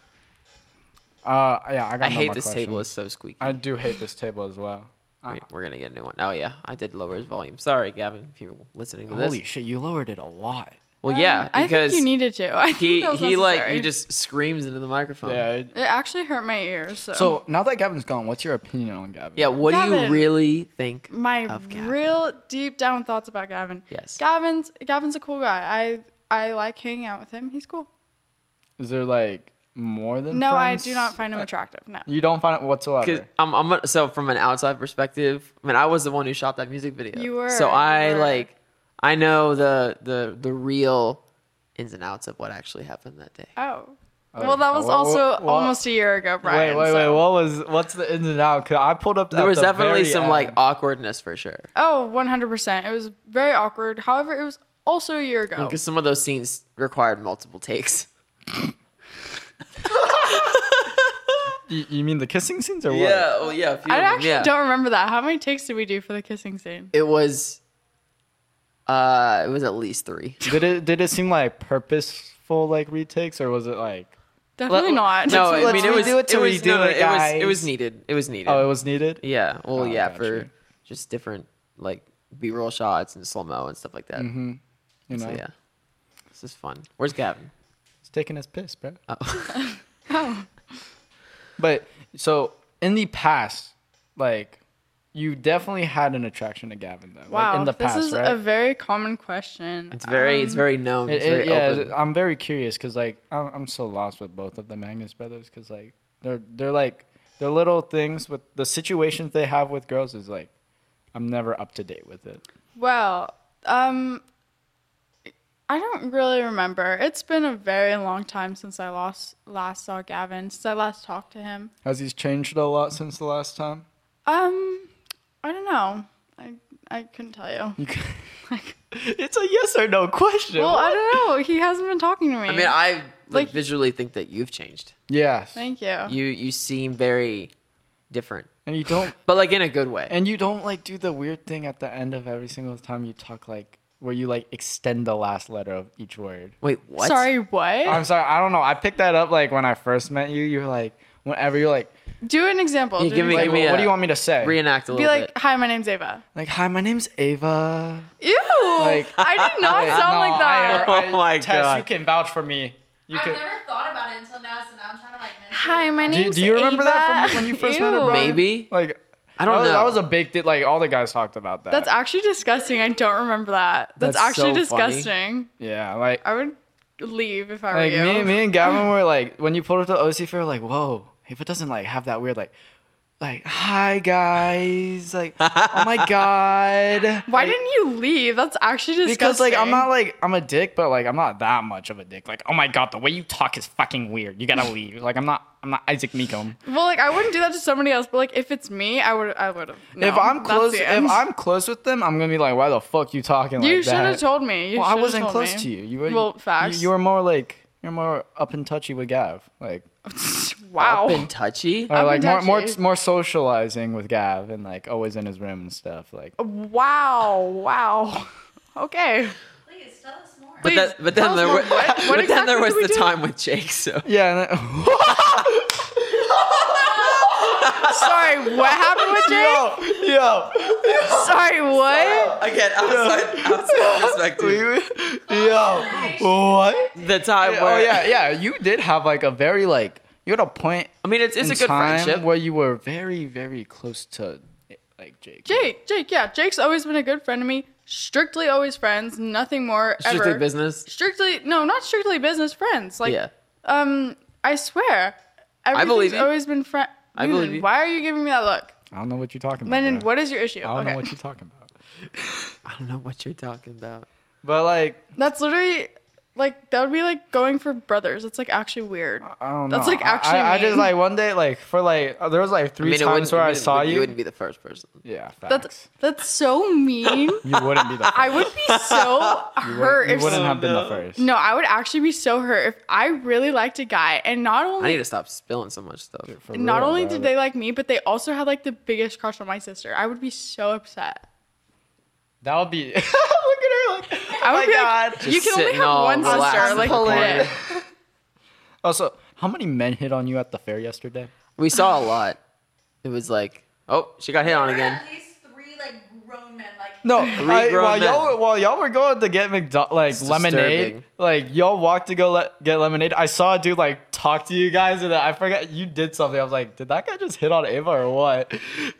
Uh, yeah, I got
I
no
hate
more
this
questions.
table. It's so squeaky.
I do hate this table as well.
Wait, we're gonna get a new one. Oh yeah, I did lower his volume. Sorry, Gavin, if you're listening to this.
Holy shit, you lowered it a lot.
Well, yeah,
I
because
think you needed to. I think
he
that was
he like
necessary.
he just screams into the microphone.
Yeah. it-
It actually hurt my ears. So,
So now that Gavin's gone, what's your opinion on Gavin?
Yeah, what do you
Gavin.
really think?
my
of Gavin.
real deep down thoughts about Gavin.
Yes.
Gavin's Gavin's a cool guy. I I like hanging out with him. He's cool.
Is there like more than?
No, I
friends?
do not find him attractive. No.
You don't find it whatsoever.
Cause I'm, I'm gonna- so from an outside perspective, I mean, I was the one who shot that music video.
You were,
So
you
I
were.
like, I know the the the real ins and outs of what actually happened that day.
Oh.
Oh,
Well, that was
what-
also
what- what-
almost a year ago, Brian.
wait, wait, wait.
so-
What was? What's the ins and out? Cause I pulled up.
There
at
was
the
definitely
very
some like
end.
awkwardness for sure.
Oh, one hundred percent. It was very awkward. However, it was also a year ago.
Because some of those scenes required multiple takes.
You, you mean the kissing scenes or what?
Yeah, oh yeah. A few
I
of them,
actually
yeah.
don't remember that. How many takes did we do for the kissing scene?
It was, uh, it was at least three.
Did it? Did it seem like purposeful like retakes or was it like?
Definitely not.
No,
Let's
I mean it was.
redo it to
it was,
redo
no, no,
it,
it was. It
guys.
was needed. It was needed.
Oh, it was needed.
Yeah. Well,
Oh,
yeah,
got
for
you.
just different like B-roll shots and slow mo and stuff like that.
Mm-hmm. You know,
So yeah, this is fun. Where's Gavin?
he's taking his piss, bro.
Oh.
Oh.
But so in the past, like, you definitely had an attraction to Gavin though.
Wow.
Like in the
this
past,
is
right?
a very common question.
It's very. it's
Um,
very known.
It-
It's
it-
very
yeah,
open.
I'm very curious because like I'm, I'm so lost with both of the Magnus brothers because like they're they're like they're little things with the situations they have with girls is like I'm never up to date with it.
Well, um, I don't really remember. It's been a very long time since I lost last saw Gavin. Since I last talked to him.
Has he changed a lot since the last time?
Um, I don't know. I I couldn't tell you.
You can, it's a yes or no question.
Well, I don't know. He hasn't been talking to me.
I mean, I like,
Like-
visually think that you've changed.
yes,
Thank you.
You you seem very different,
and you don't
but like in a good way.
and you don't like do the weird thing at the end of every single time you talk like where you like extend the last letter of each word.
Wait, what?
Sorry, what?
I'm sorry, I don't know. I picked that up like when I first met you. You were like, whenever you're like,
Do an example.
Yeah,
Do
give
an
me-
like
give
example.
me
what
a-
do you want me to say?
Reenact a
Be
little
like,
bit.
hi, my name's Ava.
Like, hi, my name's Ava.
Ew!
Like-
I did not
Wait,
sound
no,
like that.
I- I-
Oh my
Tess,
God.
you can vouch for me. You
I've
can.
never thought about it until now, so now I'm trying to like. mention
Hi,
it.
my
Do,
name's
do you remember that
Ava.
from when you first met her?
Ew.
Brian?
Maybe.
Like,
I don't
that was,
know.
That was a big thing. Like, all the guys talked about that.
That's actually disgusting. I don't remember that. That's,
That's
actually
so funny.
disgusting.
yeah, like,
I would leave if I were
like
you.
me, me and Gavin were like, when you pulled up to O C Fair, like, whoa, if it doesn't like have that weird like, like, hi guys, like, oh my god.
Why
Like,
didn't you leave? That's actually disgusting.
Because like I'm not like I'm a dick, but like I'm not that much of a dick. Like, oh my god, the way you talk is fucking weird. You gotta leave. Like I'm not I'm not Isaac Meekum.
Well, like I wouldn't do that to somebody else, but like if it's me, I would. I would have.
if I'm close, if I'm close with them, I'm gonna be like, why the fuck you talking
you
like
should
that?
have told me. You
well, I
should've
wasn't
told
close
me.
to you. You were
Well,
you-
facts.
You, were more like you're more up and touchy with Gav, like
Wow.
Up and touchy.
or
Up
like
and
more more
touchy.
more socializing with Gav and like always in his room and stuff. Like
Wow. Wow. Okay.
Please tell us more.
But,
Please,
that, but
tell
then
us
there
more.
were,
What- what
but then there
exactly
was
did we
the
do?
time with Jake. So
yeah. And then,
Sorry, what happened with Jake?
yo,
Sorry, what?
again, outside outside perspective,
yo, what?
the time
Oh
where
yeah, yeah. You did have like a very like you had a point
I mean, it's it's
in
a good
time
friendship.
where you were very very close to like Jake.
Jake, Jake, yeah, Jake's always been a good friend to me. Strictly always friends, nothing more
Strictly
ever.
business.
Strictly, no, not strictly business friends. Like,
Yeah.
um, I swear, everything's
believe you.
always been friend.
I believe you.
Why are you giving me that look,
I don't know what you're talking about.
Lennon?
bro.
What is your issue?
I don't
okay.
know what you're talking about.
I don't know what you're talking about.
But like,
That's literally like that would be like going for brothers. It's like actually weird.
I don't know.
That's, like,
I-
actually
I, I just
mean.
like one day, like for like, uh, there was like
I
three
mean, it
times
wouldn't-
where
it
I
wouldn't-
saw
You
you.
wouldn't be the first person.
Yeah, facts.
That's that's so mean.
You wouldn't be the first.
I would be so
You would-
hurt
You
if
wouldn't have been the
no.
first.
no, I would actually be so hurt if I really liked a guy and not
I
only
need to stop spilling so much stuff.
For
not
real,
only
bro.
did they like me, but they also had like the biggest crush on my sister. I would be so upset.
That would be. Look at her, like, oh
I would
my
be
god.
like, you
Just
can only
sitting
have
all
one
relaxed
sister.
in
Like,
the corner.
quit.
Also, how many men hit on you at the fair yesterday?
We saw a lot. It was like, oh, she got hit on again.
At least three like grown men like
No,
Three
I,
grown
while
men.
y'all while y'all were going to get McDo- like
It's
lemonade,
disturbing.
like y'all walked to go le- get lemonade. I saw a dude like talk to you guys, and I forgot you did something. I was like, did that guy just hit on Ava or what?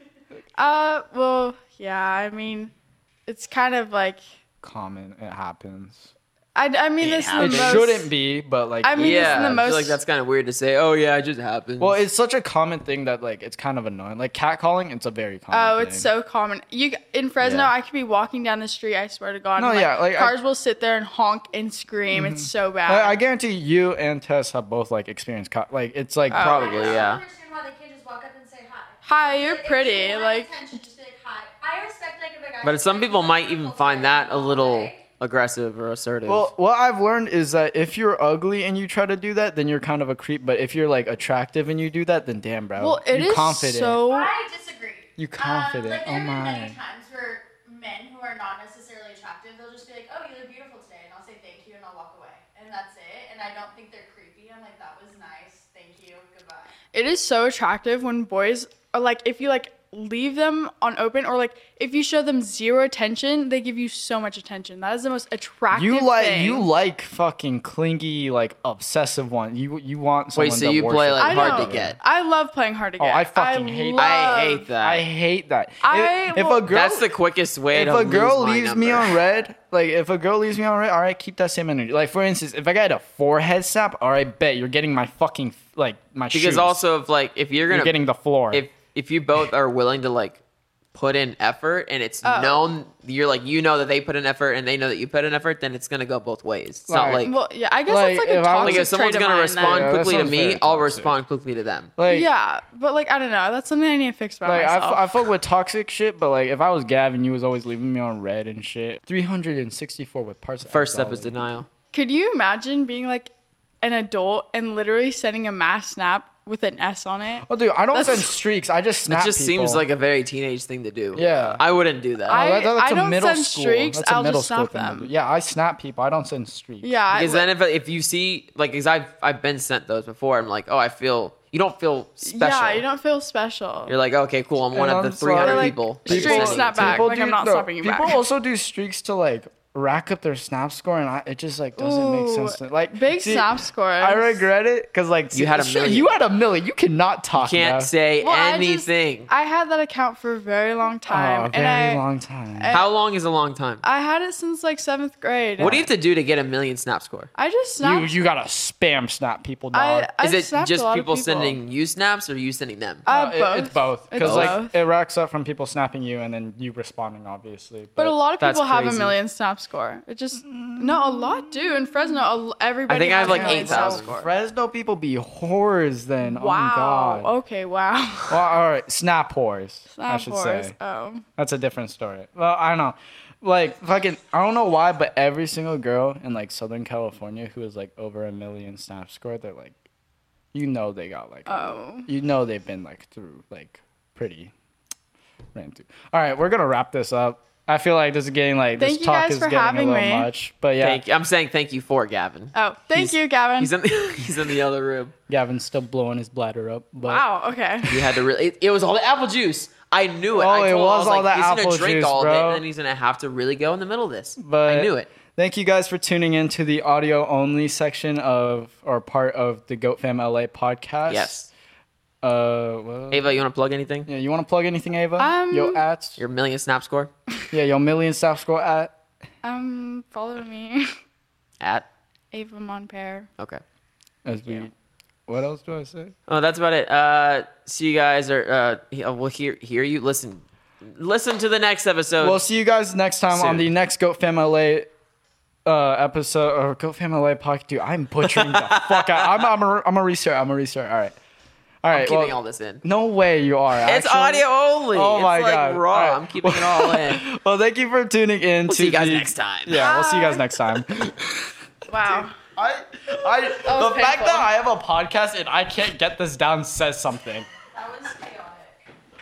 Uh, well, yeah. I mean, it's kind of like
Common, it happens.
I. I mean, this is the
It
most.
shouldn't be, but like,
I mean,
yeah,
it's the
I
most.
feel like that's kind of weird to say. Oh yeah, it just happened.
well, it's such a common thing that like it's kind of annoying. Like catcalling, it's a very common.
Oh,
thing.
it's so common. You in Fresno,
Yeah.
I could be walking down the street. I swear to God.
No,
and,
yeah, like, I-
cars will sit there and honk and scream. It's so bad.
I, I guarantee you and Tess have both like experienced. Co- like it's like
Oh.
Probably,
I don't
yeah.
understand why they can't just walk up and say hi.
Hi, you're
Like, if
pretty.
you want
Like,
attention, just be like hi. I respect like if a guy.
But some people might even find that a little
Like,
aggressive or assertive.
Well, what I've learned is that if you're ugly and you try to do that, then you're kind of a creep. But if you're like attractive and you do that, then damn, bro,
well, it
you
is
confident.
so.
I disagree.
You confident.
Um, like,
Oh
there have been
my.
many times where men who are not necessarily attractive, they'll just be like, "Oh, you look beautiful today," and I'll say thank you, and I'll walk away, and that's it. And I don't think they're creepy. I'm like, that was nice, thank you, goodbye.
It is so attractive when boys are like, if you like leave them on open or like if you show them zero attention, they give you so much attention. That is the most attractive
You like
thing.
you like fucking clingy, like obsessive one. You you want someone
Wait, so
to
you play,
worship
like,
you.
I
hard
know.
to get.
I love playing hard to
Oh,
get.
I fucking hate
love-
I hate that.
I hate that.
I
if, if
will-
a girl
That's the quickest way
if
to
a girl
lose my
leaves me
number.
on red, like if a girl leaves me on red, all right, keep that same energy. Like for instance, if I got a forehead snap, all right, bet you're getting my fucking like my
Because
shoes.
also, if like if you're
you're
gonna
getting the floor.
if if you both are willing to like put in effort and it's
Oh.
known you're like you know that they put in effort and they know that you put in effort, then it's gonna go both ways. It's not
Like-
like
Well, yeah, I guess
Like,
that's like a
if I was-
toxic
like if someone's
trait of
gonna
mine
respond
then.
Yeah, that
quickly to
sounds
me,
very
I'll
toxic.
respond quickly to them.
like,
Yeah, but like I don't know. That's something I need to fix about
Like I,
myself.
f- I fuck with toxic shit, but like if I was Gavin, you was always leaving me on red and shit. three hundred sixty-four with parts.
First step is denial.
Could you imagine being like an adult and literally sending a mass snap with an S on it?
Oh, dude, I don't
That's-
send streaks. I just
It
snap.
just
people.
seems like a very teenage thing to do.
Yeah.
I wouldn't do that.
I-
Oh, that- that's
I
a
don't
middle
send
school.
streaks,
That's a
I'll
middle
just
school
snap
thing to
them.
do. Yeah, I snap people. I don't send streaks.
Yeah, I,
because then if if you see like, because I've I've been sent those before, I'm like, oh, I feel you don't feel special.
yeah, you don't feel special.
You're like, okay, cool. I'm one
And
of the
I'm
three hundred
sorry.
Like,
people.
streaks
that you're sending
snap
it to.
back.
People
Like,
do,
I'm not
no,
snapping you
people
back.
also do streaks to like rack up their snap score, and I, it just like doesn't make
Ooh,
sense. To, like
Big
see,
snap scores.
I regret it because like
You had a
shit,
million.
You had a million. You cannot talk.
Can't
now.
say
Well, I just-
anything.
I had that account for a very long time,
Oh,
and
very
I
long time.
I-
How long is a long time?
I had it since like seventh grade.
What do you have to do to get a million snap score?
I just
you
snapped.
you gotta spam snap people, dog.
I, I
Is it
snapped a
just
lot of
people, sending you snaps or you sending them?
Uh,
No, it-
both.
It's both
It's
because like
both.
it racks up from people snapping you and then you responding, obviously.
But a lot of
That's
people have a
crazy.
million snap score. It just no, a lot do in Fresno. a- Everybody.
I think I
has
have, like,
a million
eight
snap
thousand.
score.
Fresno people be whores then. Oh my
Wow.
god.
Okay. Wow.
Well, all right, snap whores. I
Snap
should
whores.
say
Oh.
that's a different story. Well, I don't know. Like fucking, I don't know why, but every single girl in like Southern California who is like over a million snap score, they're like, you know, they got like,
Oh.
you know, they've been like through like pretty ran through. All right, we're gonna wrap this up. I feel like this is getting like
Thank
this
you
talk
guys
is
for
getting
having
a little
me.
much. But yeah,
Thank you. I'm saying thank you for Gavin.
Oh. Thank
He's-
you, Gavin.
He's in the, he's in the other room.
Gavin's still blowing his bladder up. But
Wow. Okay.
You had to really. It, it was all the apple juice. I knew it.
Oh,
I
it
told him, I
was
was
all
like,
that
he's
apple
gonna drink
juice,
all of it,
bro.
and then he's gonna have to really go in the middle of this.
But
I knew it.
Thank you guys for tuning in to the audio only section of or part of the Goat Fam L A podcast.
Yes.
Uh, well,
Ava, you want to plug anything?
yeah, you want to plug anything, Ava?
Um,
Yo, at
Your million snap score
yeah, your million staff score at.
Um, follow me,
at.
Ava Monpere.
Okay.
As we, what else do I say?
Oh, that's about it. Uh, see you guys, or uh, he- uh, we'll hear hear you. Listen, listen to the next episode.
We'll see you guys next time
Soon.
on the next Goat Fam L A uh, episode or Goat Fam L A podcast. Dude, I'm butchering the fuck out. I'm I'm a, I'm a restart. I'm a restart. All right. All right.
I'm keeping
well,
all this in.
No way you are.
It's
actually.
audio only.
Oh
it's
my
like
God.
raw.
All right.
I'm keeping it all in.
Well, thank you for tuning in.
We'll
to
see you guys
the-
next time.
Yeah, we'll see you guys next time.
Wow.
I, I,
was
the fact
painful.
that I have a podcast and I can't get this down says something.